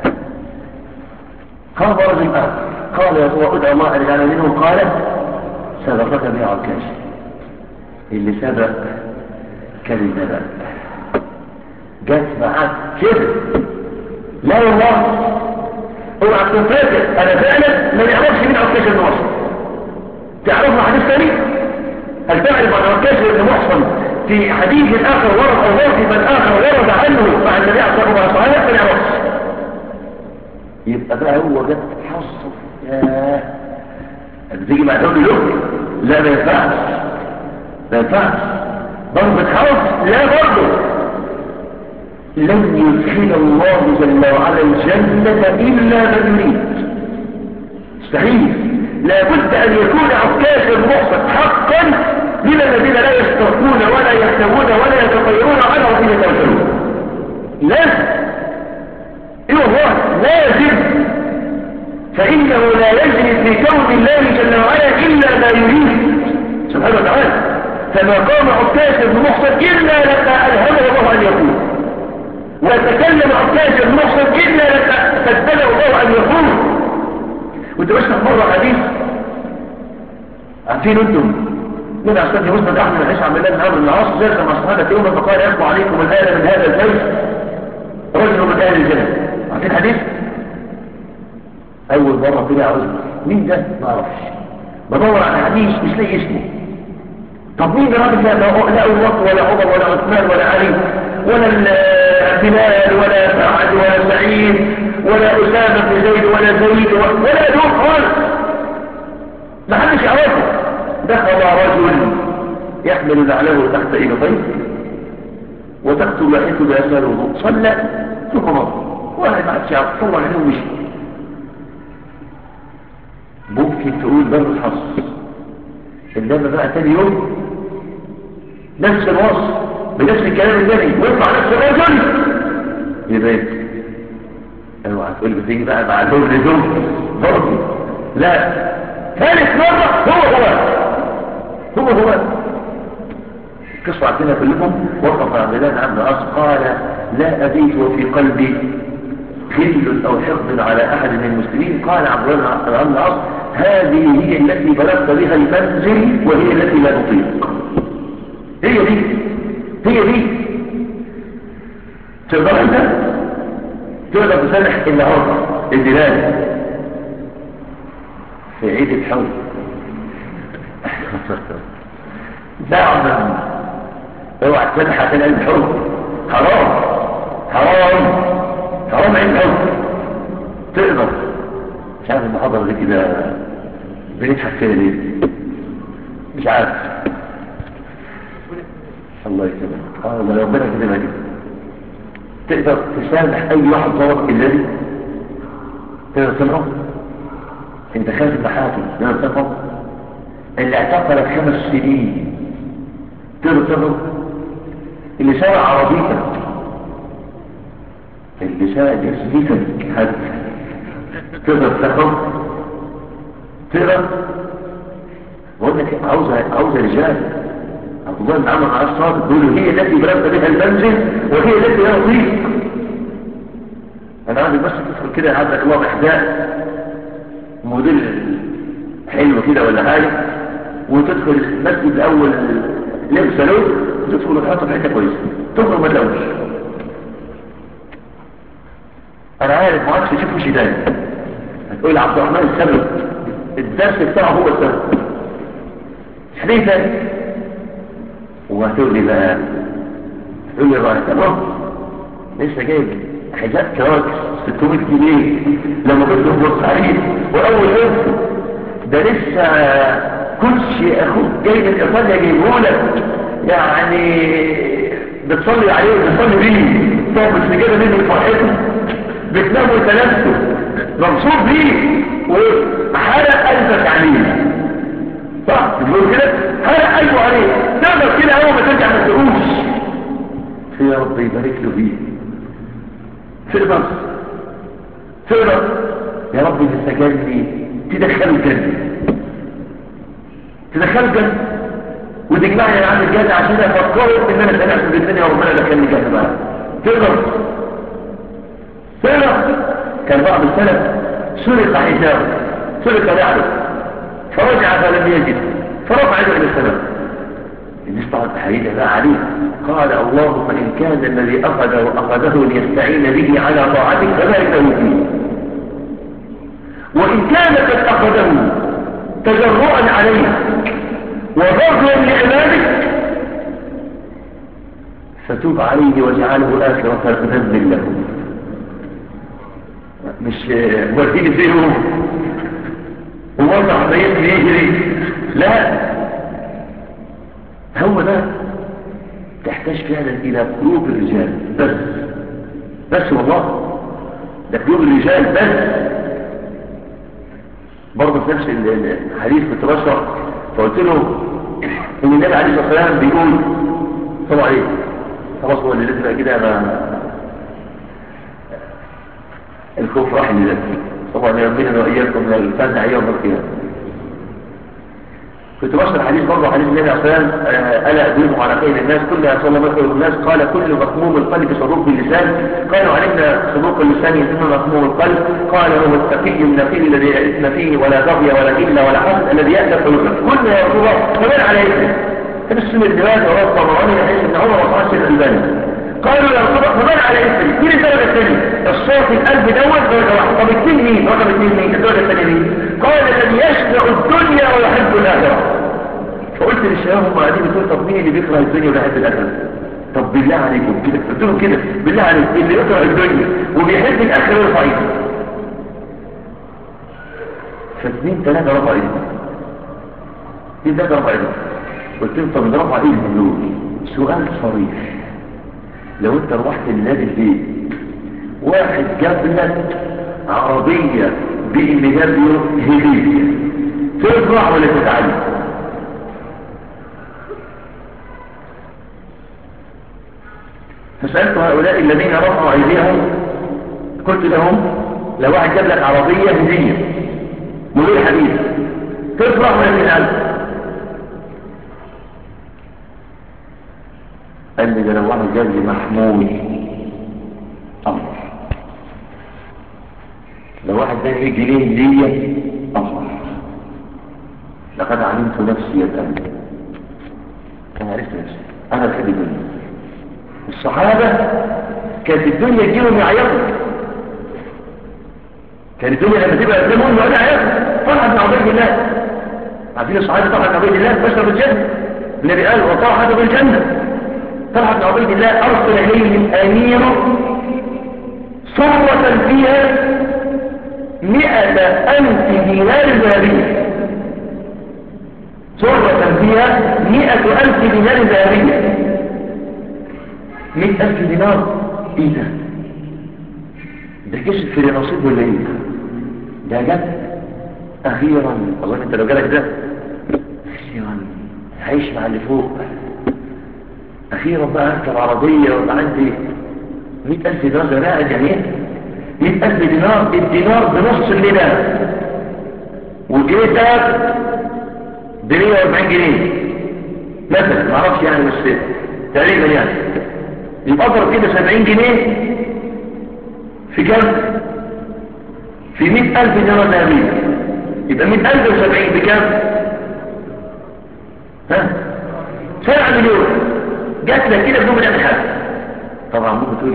قام رجل اخر قال يا رسول الله ادعو الله ان يجعلني منهم. قال سبقك بها عكاشة، اللي سبق كان النبأ، جات معاك كده. لا والله، اوعى تكون فاكر انا فعلا ما نعرفش مين عكاشة بن محصن. تعرفنا حديث ثاني؟ هل تعرف عن عكاشة بن محصن في حديث اخر ورد او موقفا اخر ورد عنه مع النبي عليه الصلاه والسلام؟ ما نعرفش. يبقى بقى هو جت حظه. ياه، بتيجي مع دول لوك؟ لا ما ينفعش، ما ينفعش. ضربة حظ؟ لا برضه. لن يدخل الله جل وعلا الجنة إلا من يريد، مستحيل. لابد أن يكون عكاشا محسن حقا من الذين لا يسترقون ولا يحتوون ولا يتطيرون على ربهم يتوكلون. لازم، ايه والله لازم. فإنه لا يجري في كون الله جل وعلا إلا ما يريد سبحانه وتعالى. فما قام عكاشا بن محسن إلا لما ألهمه الله أن يكون، وتكلم عكاشا بن محسن إلا لما سدده الله أن يكون. وانت بشرح مرة حديث عارفين انتم من أستاذ مسند أحمد بن عيسى عبد الله بن عمرو بن العاص جلس مع الصحابة يوما فقال يطلع عليكم الآن من هذا الجيش رجل من أهل الجنة. عارفين الحديث؟ أول مرة طلع رجل، مين ده؟ ما أعرفش، بدور على حديث مش لاقي اسمه. طب مين الراجل ده؟ لا أبو بكر ولا عمر ولا عثمان ولا علي ولا بلال ولا سعد ولا سعيد ولا أسامة بن زيد ولا زيد ولا دول خالص، ما حدش يعرفه. دخل رجل يحمل نعله تحت إبطيه وتحت لحيته بأسفل الوضوء، صلى ثم مضى، واحد ما حدش يعرف، طلع عليه ومشي. ممكن تقول ضرب الحظ، انما بقى تاني يوم نفس الوصف بنفس الكلام الثاني ويطلع نفس الرجل يبقى اوعى تقول بتيجي بقى مع الهبل دول برضه. لا، ثالث مرة هو قصة عندنا كلكم. وقف عبد الله بن عمرو بن العاص قال لا أبيت وفي قلبي غل أو حقد على أحد من المسلمين. قال عبد الله بن عمرو بن العاص هذه هي التي بلغت بها المنزل وهي التي لا نطيق. هي دي تقدر انت تقدر تسامح النهارده البلاد في عيد الحب. نعم، اوعى تسامح عشان عيد الحب، حرام عيد الحب. تقدر مش عارف المحاضرة دي كده بنضحك فيها ليه مش عارف. الله يسلمك. ما ربنا كده دي تقدر تسامح اي واحد ظلمك الذي تقدر تسامحه. انت خارج المحاكم تقدر تسامحه. اللي اعتقلك 5 سنين تقدر تسامحه. اللي سرق عربيتك، اللي سرق جزمتك حتى تقدر تسامحه. تقدر. بقول لك عاوزه رجال، عبد الله بن عمرو بن العاص صادق بيقول له هي التي بلغت بها المنزل وهي التي لا أطيق. أنا عايزك بس تدخل كده عبدك الله بحذاء موديل حلو كده ولا حاجة، وتدخل المسجد الأول لبسه له، وتدخل وتحطه في حتة كويسة، تخرج ما تلوش. أنا عارف ما عادش تشوفه شيء تاني. هتقول عبد الرحمن السبب، الدرس بتاعه هو السبب، حديث ثاني. وهتقول لي بقى، تقول لي بقى تمام لسه جايب حذاء كراكس 600 جنيه لما كنت ببص عليه واول لبس ده لسه كرسي اخوك جاي من ايطاليا جايبه لك، يعني بتصلي عليه وبتصلي بيه، طب السجاده دي من فرحته بتنام وتلبسه مبسوط بيه وحرق قلبك عليه، صح بتقول كده؟ حرق قلبه عليه، تقدر كده اول ما ترجع ما تقولش يا رب يبارك له فيه. تقدر يا رب إذا سجنني تدخله الجنة، وتجمعني معاه الجنة عشان افكره ان انا سمعت في الدنيا وربنا دخلني الجنة معاه. تقدر كان بعض السلف سرق حجابه، سرق نعله فرجع فلم يجد فرفع يده الى السماء. الناس طبعا تحيينا بقى عليه، قال اللهم إن كان الذي أخذه ليستعين به على طاعتك فبارك له فيه، وإن كان قد أخذه تجرؤا عليك وبغيا لعبادك فتوب عليه واجعله آخرة ذنب له. مش وديني فيهم ووضع بيتني يجري، لا، هو ده تحتاج فعلا الى قلوب الرجال بس والله ده قلوب الرجال بس. برضه في نفس الحديث كنت بشرح فقلت له ان النبي عليه الصلاه والسلام بيقول طبعا ايه خلاص هو اللي لسه كده ما الخوف راح لله طبعا يؤمننا واياكم من الفزع يوم القيامه. كنت بشرح حديث برضه حديث النبي عليه الصلاه والسلام الا ادلكم على خير الناس كلها صلى الله عليه الناس قال كل مخموم القلب صدوق اللسان قالوا علمنا صدوق اللسان يتم مخموم القلب قال هو التقي النقي الذي لا اثم فيه ولا بغي ولا غل ولا حسد الذي يألف ويحب كل يا رسول الله فمن على اثمه هذا السنه الدماغ وراء الطبراني لحديث ابن عمر وصحيح الشيخ الألباني. قالوا يا رسول الله فمن على اثمه مين الدرجه الثانيه؟ الصوت القلب دوت درجه واحده، طب اثنين مين؟ رقم اثنين مين؟ الدرجه الثانيه مين؟ قال الذي يشبع الدنيا ويحب الاخره. فقلت للشباب هم قاعدين بتقول طب مين اللي بيكره الدنيا وبيحب الاخره؟ طب بالله عليكم كده قلت لهم كده بالله عليكم اللي يكره الدنيا وبيحب الاخره يرفع ايده. فاثنين ثلاثه رفع ايدهم، اثنين ثلاثه رفع ايدهم. قلت لهم طب اللي رفع ايدهم دول سؤال صريح، لو انت روحت لنادي البيت واحد جاب لك عربيه بي ام دبليو هديه تفرح ولا تتعلم؟ فسألت هؤلاء الذين رفعوا أيديهم قلت لهم لو واحد جاب لك عربية هدية موديل حديث تفرح ولا تزعل؟ قال لي ده لو واحد جاب لي محمول أفرح، لو واحد ده 100 جنيه هدية أفرح. لقد علمت نفسي الآن، أنا عرفت نفسي أنا بحب الدنيا. الصحابة كانت الدنيا تجيهم يعيطوا، كانت الدنيا لما تبقى قدامهم يقعدوا يعيطوا. طلحة بن عبيد الله عارفين الصحابة طلحة بن عبيد الله بشر بالجنة، النبي قال وطلحة بالجنة. طلحة بن عبيد الله أرسل إليه الأمير صرة فيها 100,000 دينار ذهبية، صرة فيها 100,000 دينار ذهبية. 100,000 دينار ايه ده؟ ده كسب في نصيب ولا ايه؟ ده جد اخيرا اظن انت لو جالك ده اخيرا هعيش مع اللي فوق، اخيرا بقى اركب عربية ويبقى عندي 100,000 دينار. ده قاعد يعني ايه 100,000 دينار؟ الدينار بنص الليلة والجنيه ده ب 140 جنيه مثلا ما اعرفش يعني، بس تقريبا يعني يبقى اضرب كده 70 جنيه في كام؟ في 100,000 دينار ذهبية. يبقى 100,000 و70 بكام؟ ها؟ 7 مليون. جات لك كده بدون ما تعمل حاجة. طبعا ممكن تقول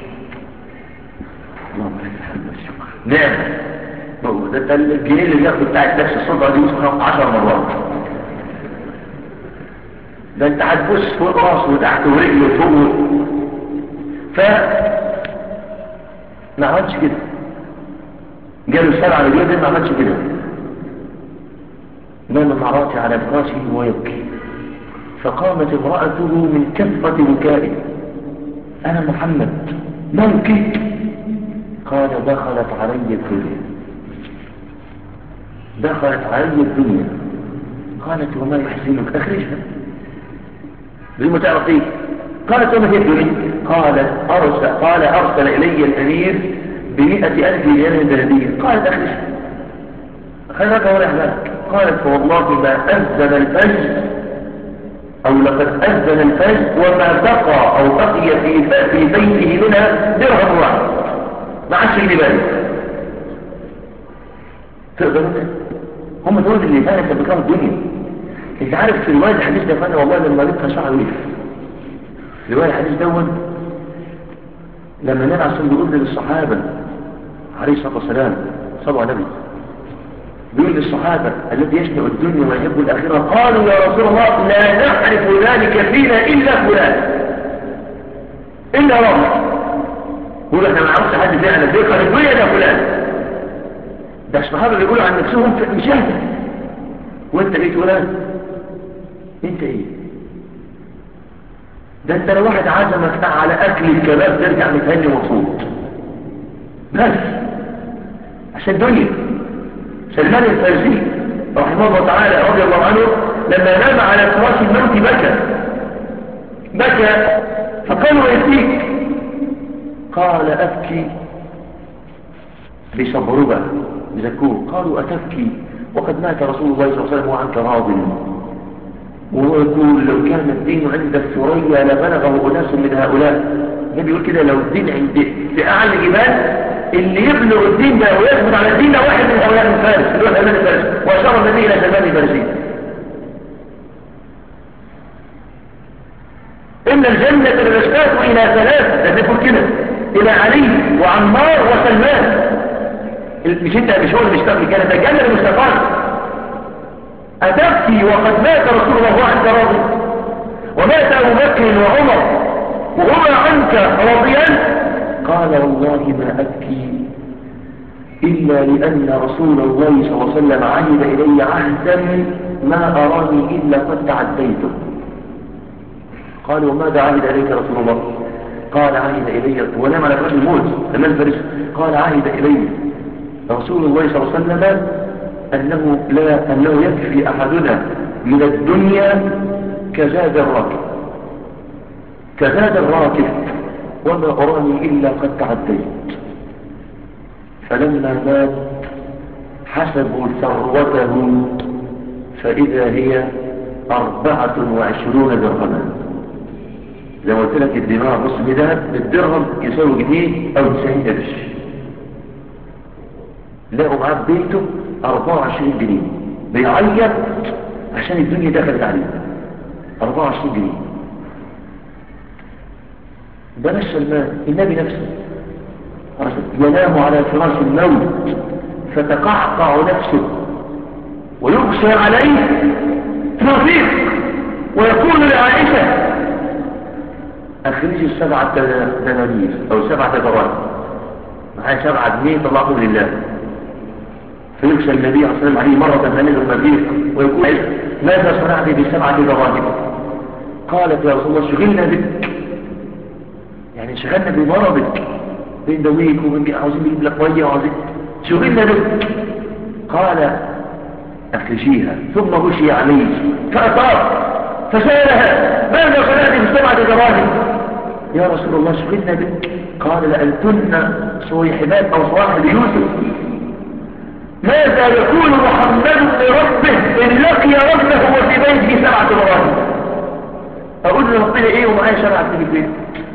اللهم لك الحمد والشكر نعم. ده الجنيه اللي بياخده بتاع التاكسي الصدقة دي 10 مرات. ده انت هتبص فوق راسه وتحت ورجله وفوق. ما عملش كده. جاله 7 مليون دي ما عملش كده. نام امرأتي على فراشه وهو يبكي، فقامت امرأته من كثرة بكائه: أنا محمد ما يبكيك؟ قال: دخلت علي الدنيا، دخلت علي الدنيا. قالت: وما يحزنك؟ أخرجها زي ما تعرف ايه. قالت: وما هي الدنيا؟ قال أرسل إلي الأمير ب100,000 دينار ذهبية. قالت: أخرجها خيرك ولا أحبابك. قالت: فوالله ما أذن الفجر أو لقد أذن الفجر وما بقى أو بقي في بيته منها درهم واحد، ما عادش الجبال. تقدر انت؟ هم دول اللي فعلا كانوا بيكرهوا الدنيا. انت عارف في رواية الحديث ده فانا والله لما قريتها شعري وقف. رواية الحديث دون لما النبي عليه بيقول للصحابة عليه الصلاة والسلام صلوا على النبي، بيقول للصحابة: الذي يشبع الدنيا ويحب الآخرة. قالوا: يا رسول الله لا نعرف ذلك فينا إلا فلان، إلا رب. يقول: احنا ما نعرفش حد فعلا بيكره الدنيا ده فلان. ده الصحابة بيقولوا عن نفسهم مش اهدى. وانت ايه تقول؟ انت ايه؟ ده انت لو واحد عزمك على اكل الكباب ترجع متهني مبسوط بس عشان دنيا. سلمان الفارسي رحمه الله تعالى رضي الله عنه لما نام على فراش الموت بكى فقالوا: يبكيك؟ قال: أبكي بصبربة زكوه. قالوا: أتبكي وقد مات رسول الله صلى الله عليه وسلم وعنك راض؟ وهو يقول: لو كان الدين عند الثريا لبلغه أناس من هؤلاء. النبي يقول كده: لو الدين عند في أعلى الجبال اللي يبلغ الدين ده ويثبت على الدين ده واحد من هؤلاء من فارس اللي هو سلمان الفارسي. وأشار النبي إلى سلمان الفارسي: إن الجنة لتشتاق إلى ثلاث. ده بيقول كده: إلى علي وعمار وسلمان. مش هو اللي مشتاق لكده، ده الجنة المشتاقات. أتبكي وقد مات رسول الله عنك راضي ومات أبو بكر وعمر وهما عنك راضيان؟ قال: والله ما أبكي إلا لأن رسول الله صلى الله عليه وسلم عهد إلي عهدا ما أراني إلا قد تعديته. قال: وماذا عهد إليك رسول الله؟ قال: عهد إلي ونام على فراش الموت سلمان الفارسي. قال: عهد إلي رسول الله صلى الله عليه وسلم أنه يكفي أحدنا من الدنيا كزاد الراكب، كزاد الراكب، وما أراني إلا قد تعديت. فلما مات حسبوا ثروته فإذا هي 24 درهما. زي ما قلت لك الدينار نص ذهب، الدرهم يساوي جنيه أو 90 قرش. لقوا معاه في بيته 24 جنيه بيعيط عشان الدنيا دخلت عليه. 24 جنيه. ده مش سلمان، النبي نفسه ينام على فراش الموت فتقعقع نفسه ويغشى عليه فيفيق ويقول لعائشة: أخرجي 7 دنانير أو 7 دراهم، معايا 7 جنيه طلعتهم لله. فيغشى النبي عليه الصلاة والسلام عليه مرة ثانية المفيق ويقول: ماذا صنعت ب7 دراهم؟ قالت: يا رسول الله شغلنا بك، يعني شغلنا بمرضك، بين دويك وبين عاوزين نجيب لك ميه وعاوزين شغلنا بك. قال: أخرجيها. ثم غشي عليه فأطار فسألها: ماذا صنعت ب7 دراهم؟ يا رسول الله شغلنا بك. قال: لأنتن صويحبات أو صواحب يوسف. ماذا يكون محمد لربه إن لقي ربه وفي بيته 7 دراهم؟ لي ربنا ايه ومعايا شرع في البيت؟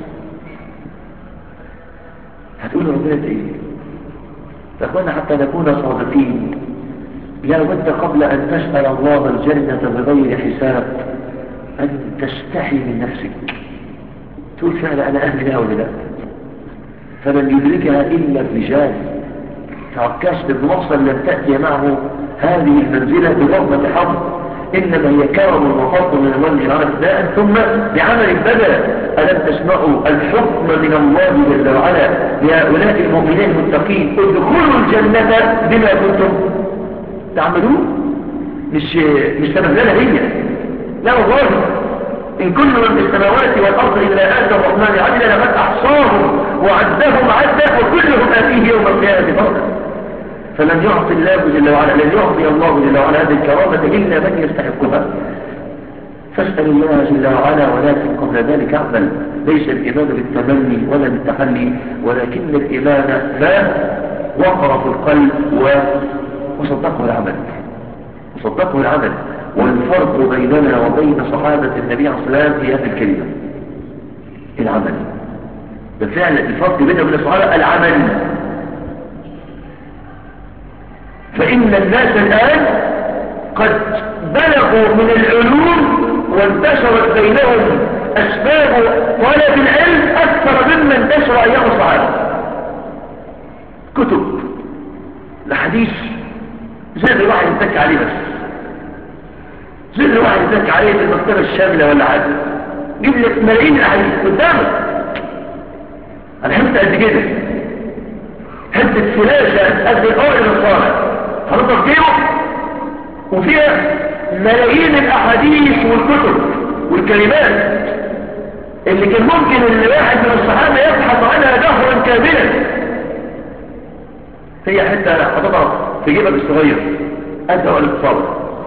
هتقول له ربنا ايه؟ فأخوانا حتى نكون صادقين لا بد قبل أن تسأل الله الجنة بغير حساب أن تستحي من نفسك، تقول فعلا أنا أهل لها ولا لا؟ فلن يدركها إلا الرجال. فعكاش بن محصن لن تأتي معه هذه المنزلة بضربة حظ، إنما هي كرم وفضل من الله جل وعلا ابتداء ثم بعمل بدأ. ألم تسمعوا الحكم من الله جل وعلا لهؤلاء المؤمنين المتقين ادخلوا الجنة بما كنتم تعملون؟ مش تبهلنا هي، لا والله، إن كل من في السماوات والأرض إلا آتى الرحمن عبدا لقد أحصاهم وعدهم عدا وكلهم آتيه يوم القيامة فردا. فلن يعطي الله جل وعلا، لن يعطي الله جل وعلا هذه الكرامة إلا من يستحقها. فاسأل الله جل وعلا، ولكن قبل ذلك اعمل. ليس الإيمان بالتمني ولا بالتحلي، ولكن الإيمان ما وقر في القلب وصدقه العمل، وصدقه العمل. والفرق بيننا وبين صحابة النبي عليه الصلاة والسلام هي هذه الكلمة، العمل. ده فعلا الفرق بيننا وبين الصحابة العمل. فإن الناس الآن قد بلغوا من العلوم وانتشرت بينهم أسباب طلب العلم أكثر مما انتشر أيام الصحابة. كتب الحديث زي الواحد يتك عليه، بس زي الواحد يتك عليه في المكتبة الشاملة ولا حاجة، جيب لك ملايين الأحاديث قدامك. أنا حتة قد كده، حتة فلاشة قد الأول الصالح حضرتك جيبه وفيها ملايين الأحاديث والكتب والكلمات اللي كان ممكن الواحد من الصحابة يبحث عنها دهرا كاملا. هي حتة حضرتك في جيبك الصغير قد أول الصالح.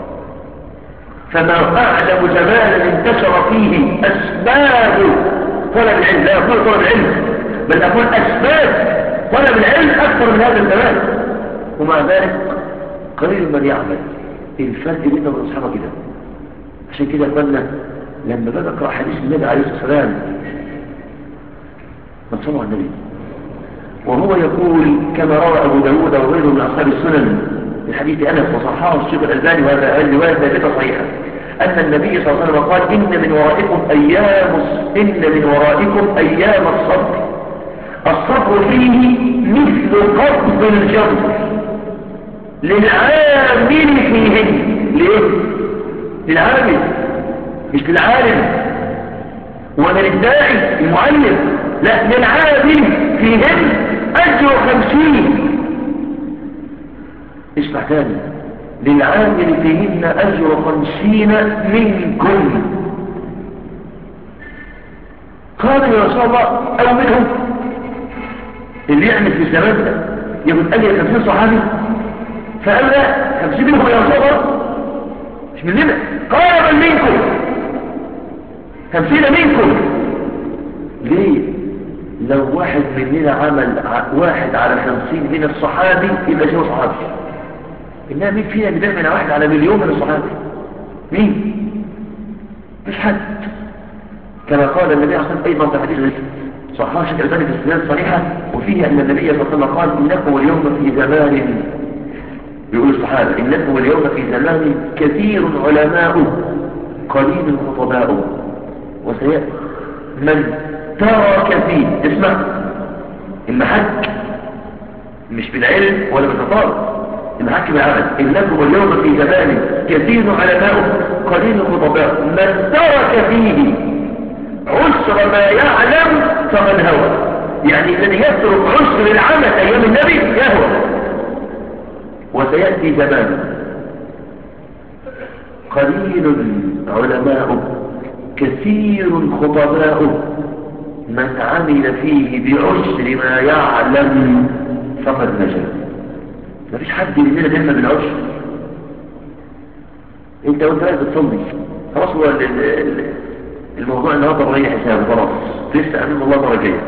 فما أعلم زمان انتشر فيه أسباب طلب العلم، لا أقول طلب العلم بل أقول أسباب طلب العلم أكثر من هذا الزمان، ومع ذلك قليل من يعمل. الفرق بيننا وبين أصحابه كده. عشان كده قلنا لما بدأ أقرأ حديث النبي عليه الصلاة والسلام، من صلى على النبي وهو يقول كما روى أبو داود وغيره من أصحاب السنن من حديث أنس وصححه الشيخ الألباني، وهذا الرواية ثابتة صحيحة، أن النبي صلى الله عليه وسلم قال إن من ورائكم أيام الصبر، الصبر فيه مثل قبض الجمر للعامل فيهن. ليه؟ للعامل مش للعالم ولا للداعي المعلم، لا، للعامل فيهن أجر 50. اسمع تاني، للعامل فيهن أجر 50 منكم. قال يا رسول الله أو منهم، اللي يعمل في الزمان ده يقول أجر 50 صحابي؟ فقال لا، 50 منهم يا رسول الله مش مننا. قال بل منكم، 50 منكم. ليه؟ لو واحد مننا عمل 1 على 50 من الصحابي يبقى زي صحابي. إنما مين فينا اللي بيعمل 1 على مليون من الصحابي؟ مين؟ مش حد. كما قال النبي عليه الصلاة والسلام أيضا في حديث صححه الشيخ الألباني في السنن الصحيحة، وفيه أن النبي صلى الله عليه وسلم قال إنكم اليوم في زمان، بيقول الصحابة إنكم اليوم في زمان كثير علماؤه قليل خطباؤه، وسيأتي من ترك فيه، اسمع، المحك مش بالعلم ولا بالخطاب، المحك بالعمل. إنكم اليوم في زمان كثير علماؤه قليل خطباؤه، من ترك فيه عسر ما يعلم فقد هوى. يعني الذي يترك عسر العمل أيام النبي يهوى. وسيأتي زمان قليل علماؤه كثير خطباؤه، من عمل فيه بعسر ما يعلم فقد نجا. ما فيش حد مننا بيعمل بالعسر. انت وانت رايح بتصلي خلاص، هو الموضوع النهارده بغير حسابه خلاص، لسه امام الله المره الجايه.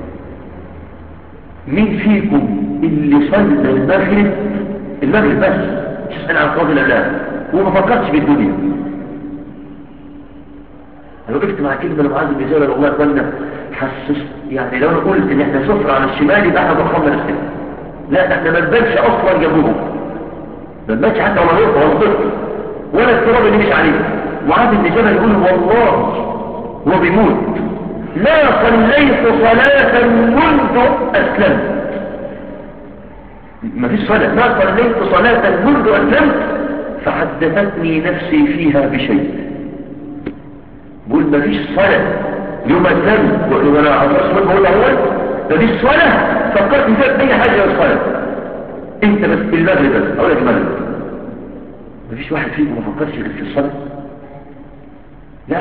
مين فيكم اللي صلى المغرب بس مش اسال عن قاضي الاولاد وما فكرتش بالدنيا؟ انا وقفت مع كلمة لمعاذ بن جبل والله يا اخوانا حسس، يعني لو انا قلت ان احنا سفر على الشمال يبقى احنا ضخمنا نفسنا. لا، احنا ما نبانش اصلا جنبهم، ما نبانش حتى ولا نقطة ولا طفل ولا التراب اللي مش عليه. معاذ بن جبل يقول والله هو بيموت ما صليت صلاة منذ أسلمت، ما فيش صلاة، ما صليت صلاة منذ أسلمت فحدثتني نفسي فيها بشيء. بقول ما فيش صلاة يوم أسلمت وأنا عطرش من بقول أول ما فيش صلاة فكرت في أي حاجة الصلاة. أنت بس المغرب بس أقول لك المغرب، ما فيش واحد فيكم ما فكرش غير في الصلاة؟ لا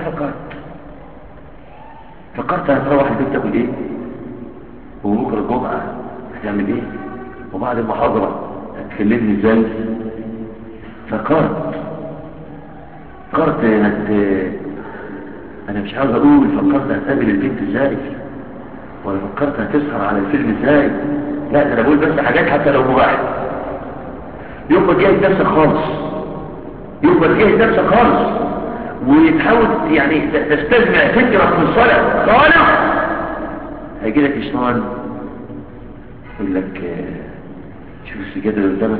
فكرت هتروح البيت تاكل ايه، وبكره الجمعة هتعمل ايه، وبعد المحاضرة هتكلمني ازاي. فكرت انا مش عاوز اقول فكرت هتقابل البنت ازاي، ولا فكرت هتسهر على الفيلم ازاي. لا، ده انا بقول بس حاجات حتى لو مباح. يوم ما تجهز نفسك خالص، يوم ما تجهز نفسك خالص وتحاول يعني تستجمع فكرة في الصلاة خالص، هيجي لك شيطان يقول لك شوف السجادة اللي قدامك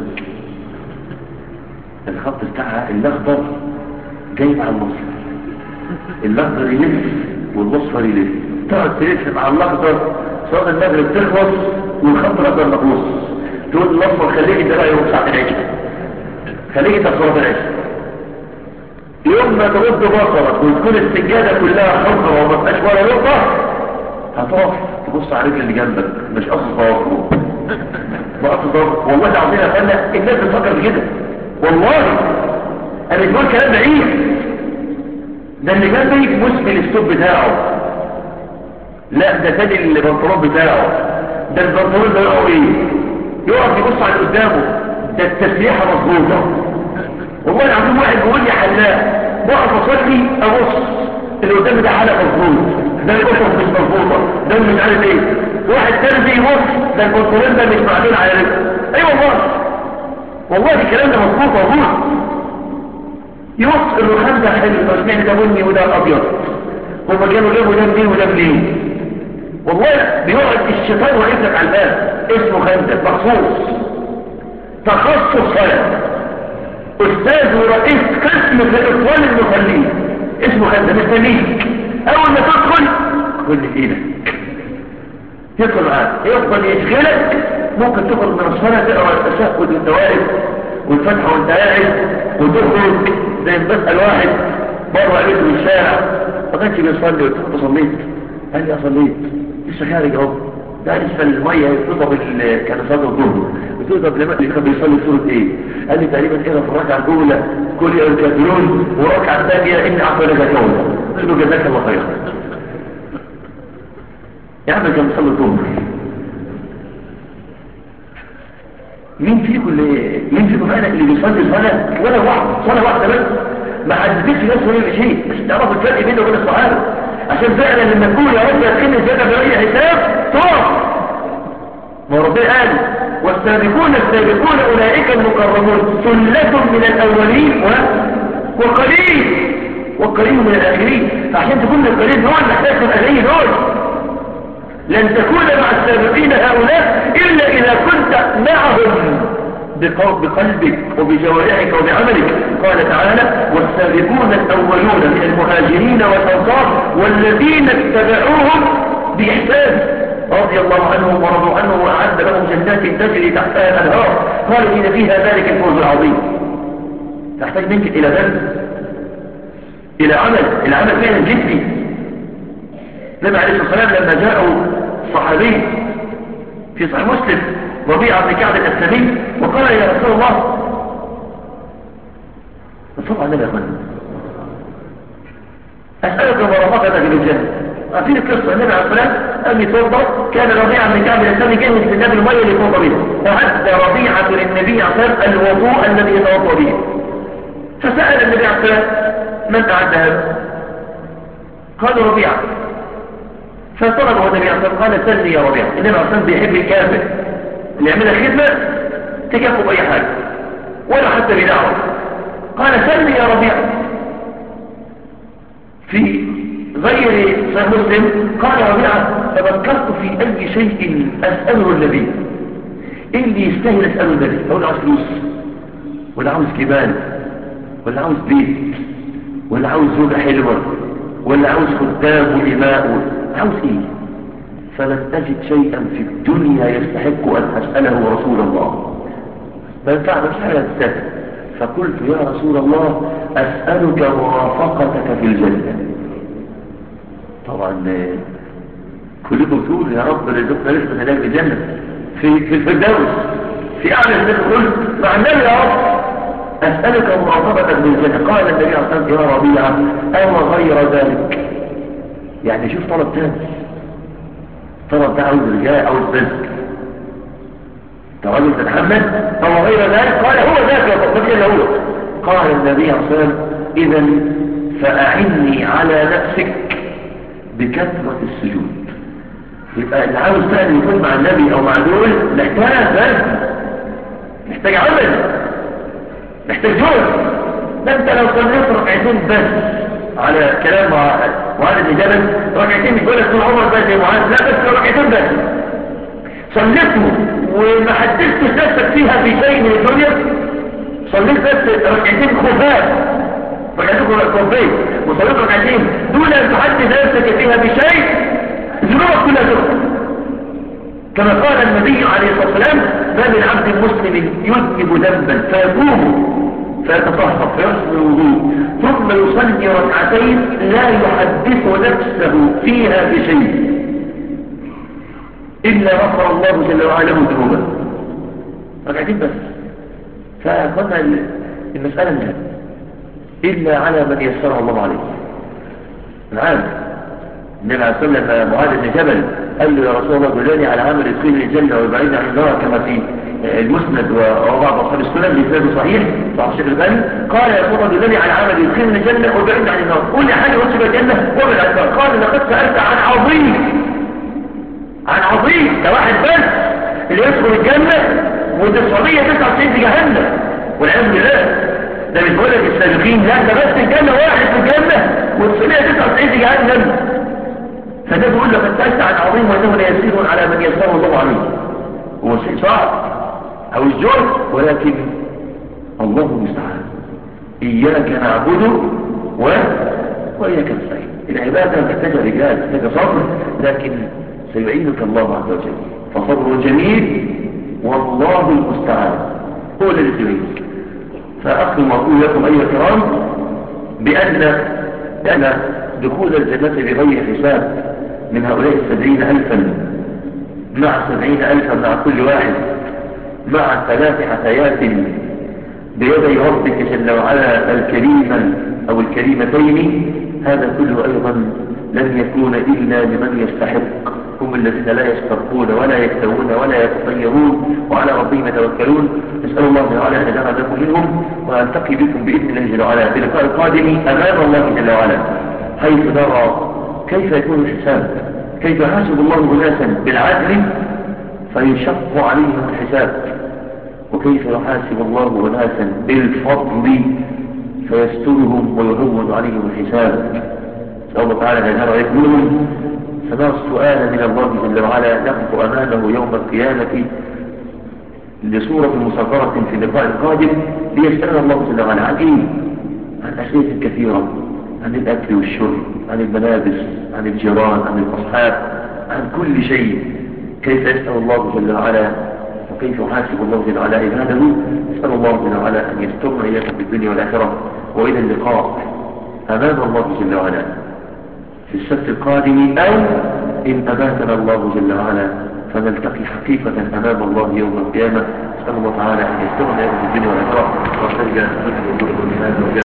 الخط بتاعها الاخضر جاي مع الاصفر، الاخضر يلف والاصفر يلف، تقعد تلف مع الاخضر صلاة المغرب تخلص والخط الاخضر مخلص، تقول الاصفر خليك انت بقى يوم ساعة العشاء، خليك انت في صلاة العشاء. يوم ما ترد بصرك وتكون السجادة كلها خضرة وما فيهاش ولا نقطة، هتقف تبص على رجل اللي جنبك مش قصص ضوافره، ما قصص ضوافره. والله العظيم يا اخوانا الناس بتفكر في كده، والله انا مش بقول كلام بعيد، ده اللي جنبي مسبل الثوب بتاعه، لا ده تاني البنطلون بتاعه، ده البنطلون ده يقعوا ايه، يقف يبص على اللي قدامه، ده التسليحة مظبوطة. والله العظيم واحد بيقول لي حلاق بقف اصلي ابص اللي قدامي ده حلقة مظبوط، ده القطط مش مظبوطة، ده مش عارف ايه. واحد تاني بيجي يبص ده البنطلون ده مش معدول على رجله. اي والله الكلام ده مظبوط موجود. يبص الرخام ده حلو، اشمعنى ده بني وده ابيض، هما كانوا جابوا ده منين وده منين. والله بيقعد الشيطان واقف لك على الباب، اسمه خندق مخصوص تخصص صلاة، استاذ ورئيس قسم في اطفال المصلين، اسمه خندق مستنيك اول ما تدخل كل ايدك يدخل معاك يفضل يشغلك. ممكن تخرج من الصلاة تقرأ التشهد وانت واقف والفتحة وانت قاعد، وتخرج زي ما بسأل واحد بره قابلته في الشارع ما كانش بيصلي، قلت له انت صليت؟ قال لي صليت لسه خارج اهو، ده لسه المية يفضل كان صلاة الظهر. قلت له طب لما كان بيصلي سورة ايه؟ قال لي تقريبا كده في الركعة الاولى كل يوم الكافرون، والركعة الثانية اني اعطيتك كوثر. قلت له جزاك الله خيرا يا عم كان بيصلي الظهر. مين فيكم فعلا اللي بيصلي صلاة ولا واحدة، صلاة واحدة بس ما حددتش نفسه ولا شيء عشان تعرفوا الفرق بينه وبين الصحابة، عشان فعلا لما تقول يا رب ادخلني الجنة بغير حساب تقف. ما ربنا قال والسابقون السابقون اولئك المقربون ثلة من الاولين وقليل من الاخرين. فعشان تكون من القليل دول محتاج تبقى زي دول. لن تكون مع السابقين هؤلاء إلا إذا كنت معهم بقلبك وبجوارحك وبعملك. قال تعالى والسابقون الأولون من المهاجرين والأنصار والذين اتبعوهم بإحسان رضي الله عنهم ورضوا عنه وأعد لهم جنات تجري تحتها الأنهار خالدين فيها ذلك الفوز العظيم. تحتاج منك إلى ذنب، إلى العمل فعلا جدي. النبي عليه الصلاة والسلام لما جاءوا صحابي في صحيح مسلم ربيعة بن كعب الأسلمي وقال يا رسول الله صلى على النبي يا أخوان أسألك مرافقتك بالجنة. عارفين القصة النبي عليه الصلاة والسلام قال لي توضأ، كان ربيعة بن كعب الأسلمي جهز للنبي المية اللي يتوضأ بها، فهدى ربيعة للنبي عليه الصلاة والسلام الوضوء الذي يتوضأ به، فسأل النبي عليه الصلاة والسلام من أعد هذا؟ قال ربيعة، فطلبه النبي عليه الصلاة والسلام قال سلني يا ربيعة. النبي عليه الصلاة والسلام بيحب الكافر اللي يعملها خدمة تكافئه بأي حاجة ولا حتى بدعوة. قال سلني يا ربيعة. في غير صحيح مسلم قال ربيعة ففكرت في أي شيء أسأله النبي، إيه اللي يستاهل أسأله النبي؟ أقول عاوز فلوس، ولا عاوز جبال، ولا عاوز بيت، ولا عاوز زوجة حلوة، ولا عاوز خدام وإماء، عاوز إيه؟ فلم أجد شيئا في الدنيا يستحق أن أسأله رسول الله، ما ينفع مش حاجة تستاهل. فقلت يا رسول الله أسألك مرافقتك في الجنة. طبعا كلكم تقول يا رب رزقنا رزقنا هناك في الجنة، في الفردوس، في أعلى النبي، قلت مع النبي يا رب أسألك مرافقتك في الجنة. قال النبي عليه الصلاة والسلام يا ربيعة أو غير ذلك، يعني شوف طلب تاني، طلب ده عاوز رجاء عاوز رزق، راجل تتحمل أو غير ذلك. قال هو ذاك يا فقط إلا هو. قال النبي عليه الصلاة والسلام إذا فأعني على نفسك بكثرة السجود. يبقى اللي عاوز فعلا يكون مع النبي أو مع دول محتاج لازم، محتاج عمل، محتاج جهد. ده انت لو صليت ركعتين بس على كلام معاذ بن جبل، ركعتين مش بقول لك طول عمرك بقى زي معاذ، لا بس لو ركعتين بس صليتهم وما حدثتش نفسك فيها بشيء من الدنيا، صليت بس ركعتين خفاف، ركعتين خفاف وصليت ركعتين دون ان تحدث نفسك فيها بشيء، ذنوبك كلها تغفر. كما قال النبي عليه الصلاة والسلام ما من عبد مسلم يذنب ذنبا فيتوب فيتطهر فيحسن الوضوء ثم يصلي ركعتين لا يحدث نفسه فيها بشيء إلا غفر الله جل وعلا له ذنوبه. ركعتين بس. فقلنا المسألة منها إلا على من يسرها الله عليه. العام النبي عليه الصلاة والسلام لما معاذ بن جبل قال له يا رسول الله دلني على عمل يدخلني الجنة ويبعدني عن النار كما في المسند وبعض أصحاب السنن بإسناد صحيح صحيح الشيخ الباني، قال يا رسول الله دلني على عمل يدخلني الجنة ويبعدني عن النار، قل لي حاجة وصف الجنة وابعد عن النار. قال لقد سألت عن عظيم، عن عظيم، ده واحد بس اللي يدخل الجنة و999 في جهنم والعياذ بالله. ده مش بقول لك السابقين، لا ده بس الجنة واحد في الجنة و999 في جهنم. فده بيقول لك سألت عن عظيم وانه لا يسير على من يسره الله عليه. هو شيء صعب او الجهد، ولكن الله المستعان. اياك نعبد واياك نستعين. العبادة محتاجة رجال، محتاجة صبر، لكن سيعينك الله عز وجل، فصبر جميل والله المستعان هو الذي سيعينك. فأختم وأقول لكم أيها الكرام بأن دخول الجنة بغير حساب من هؤلاء 70,000 مع 70,000 مع كل واحد مع 3 حثيات بيدي ربك جل وعلا الكريمة أو الكريمتين، هذا كله أيضا لن يكون إلا لمن يستحق. هم الذين لا يسترقون ولا يكتوون ولا يتطيرون وعلى ربهم يتوكلون. نسأل الله جل وعلا أن يجعلنا لكم منهم، وألتقي بكم بإذن الله جل وعلا في اللقاء القادم أمام الله جل وعلا، حيث نرى كيف يكون الحساب، كيف يحاسب الله أناسا بالعدل فيشق عليهم الحساب، وكيف يحاسب الله أناسا بالفضل فيسترهم ويهون عليهم الحساب. نسأل الله تعالى أن يجعلنا وإياكم منهم. سنرى السؤال من الله جل وعلا نقف أمامه يوم القيامة لصورة مصغرة في اللقاء القادم ليسألنا الله جل وعلا عن إيه؟ عن أسئلة كثيرة، عن الأكل والشرب، عن الملابس، عن الجيران، عن الأصحاب، عن كل شيء. كيف يسأل الله جل وعلا وكيف يحاسب الله جل وعلا عباده. نسأل الله جل وعلا أن يسترنا إياكم في الدنيا والآخرة، وإلى اللقاء أمام الله جل وعلا في السبت القادم، أو إن أماتنا الله جل وعلا فنلتقي حقيقة أمام الله يوم القيامة. نسأل الله تعالى أن يسترنا إياكم في الدنيا والآخرة، وأن ترجع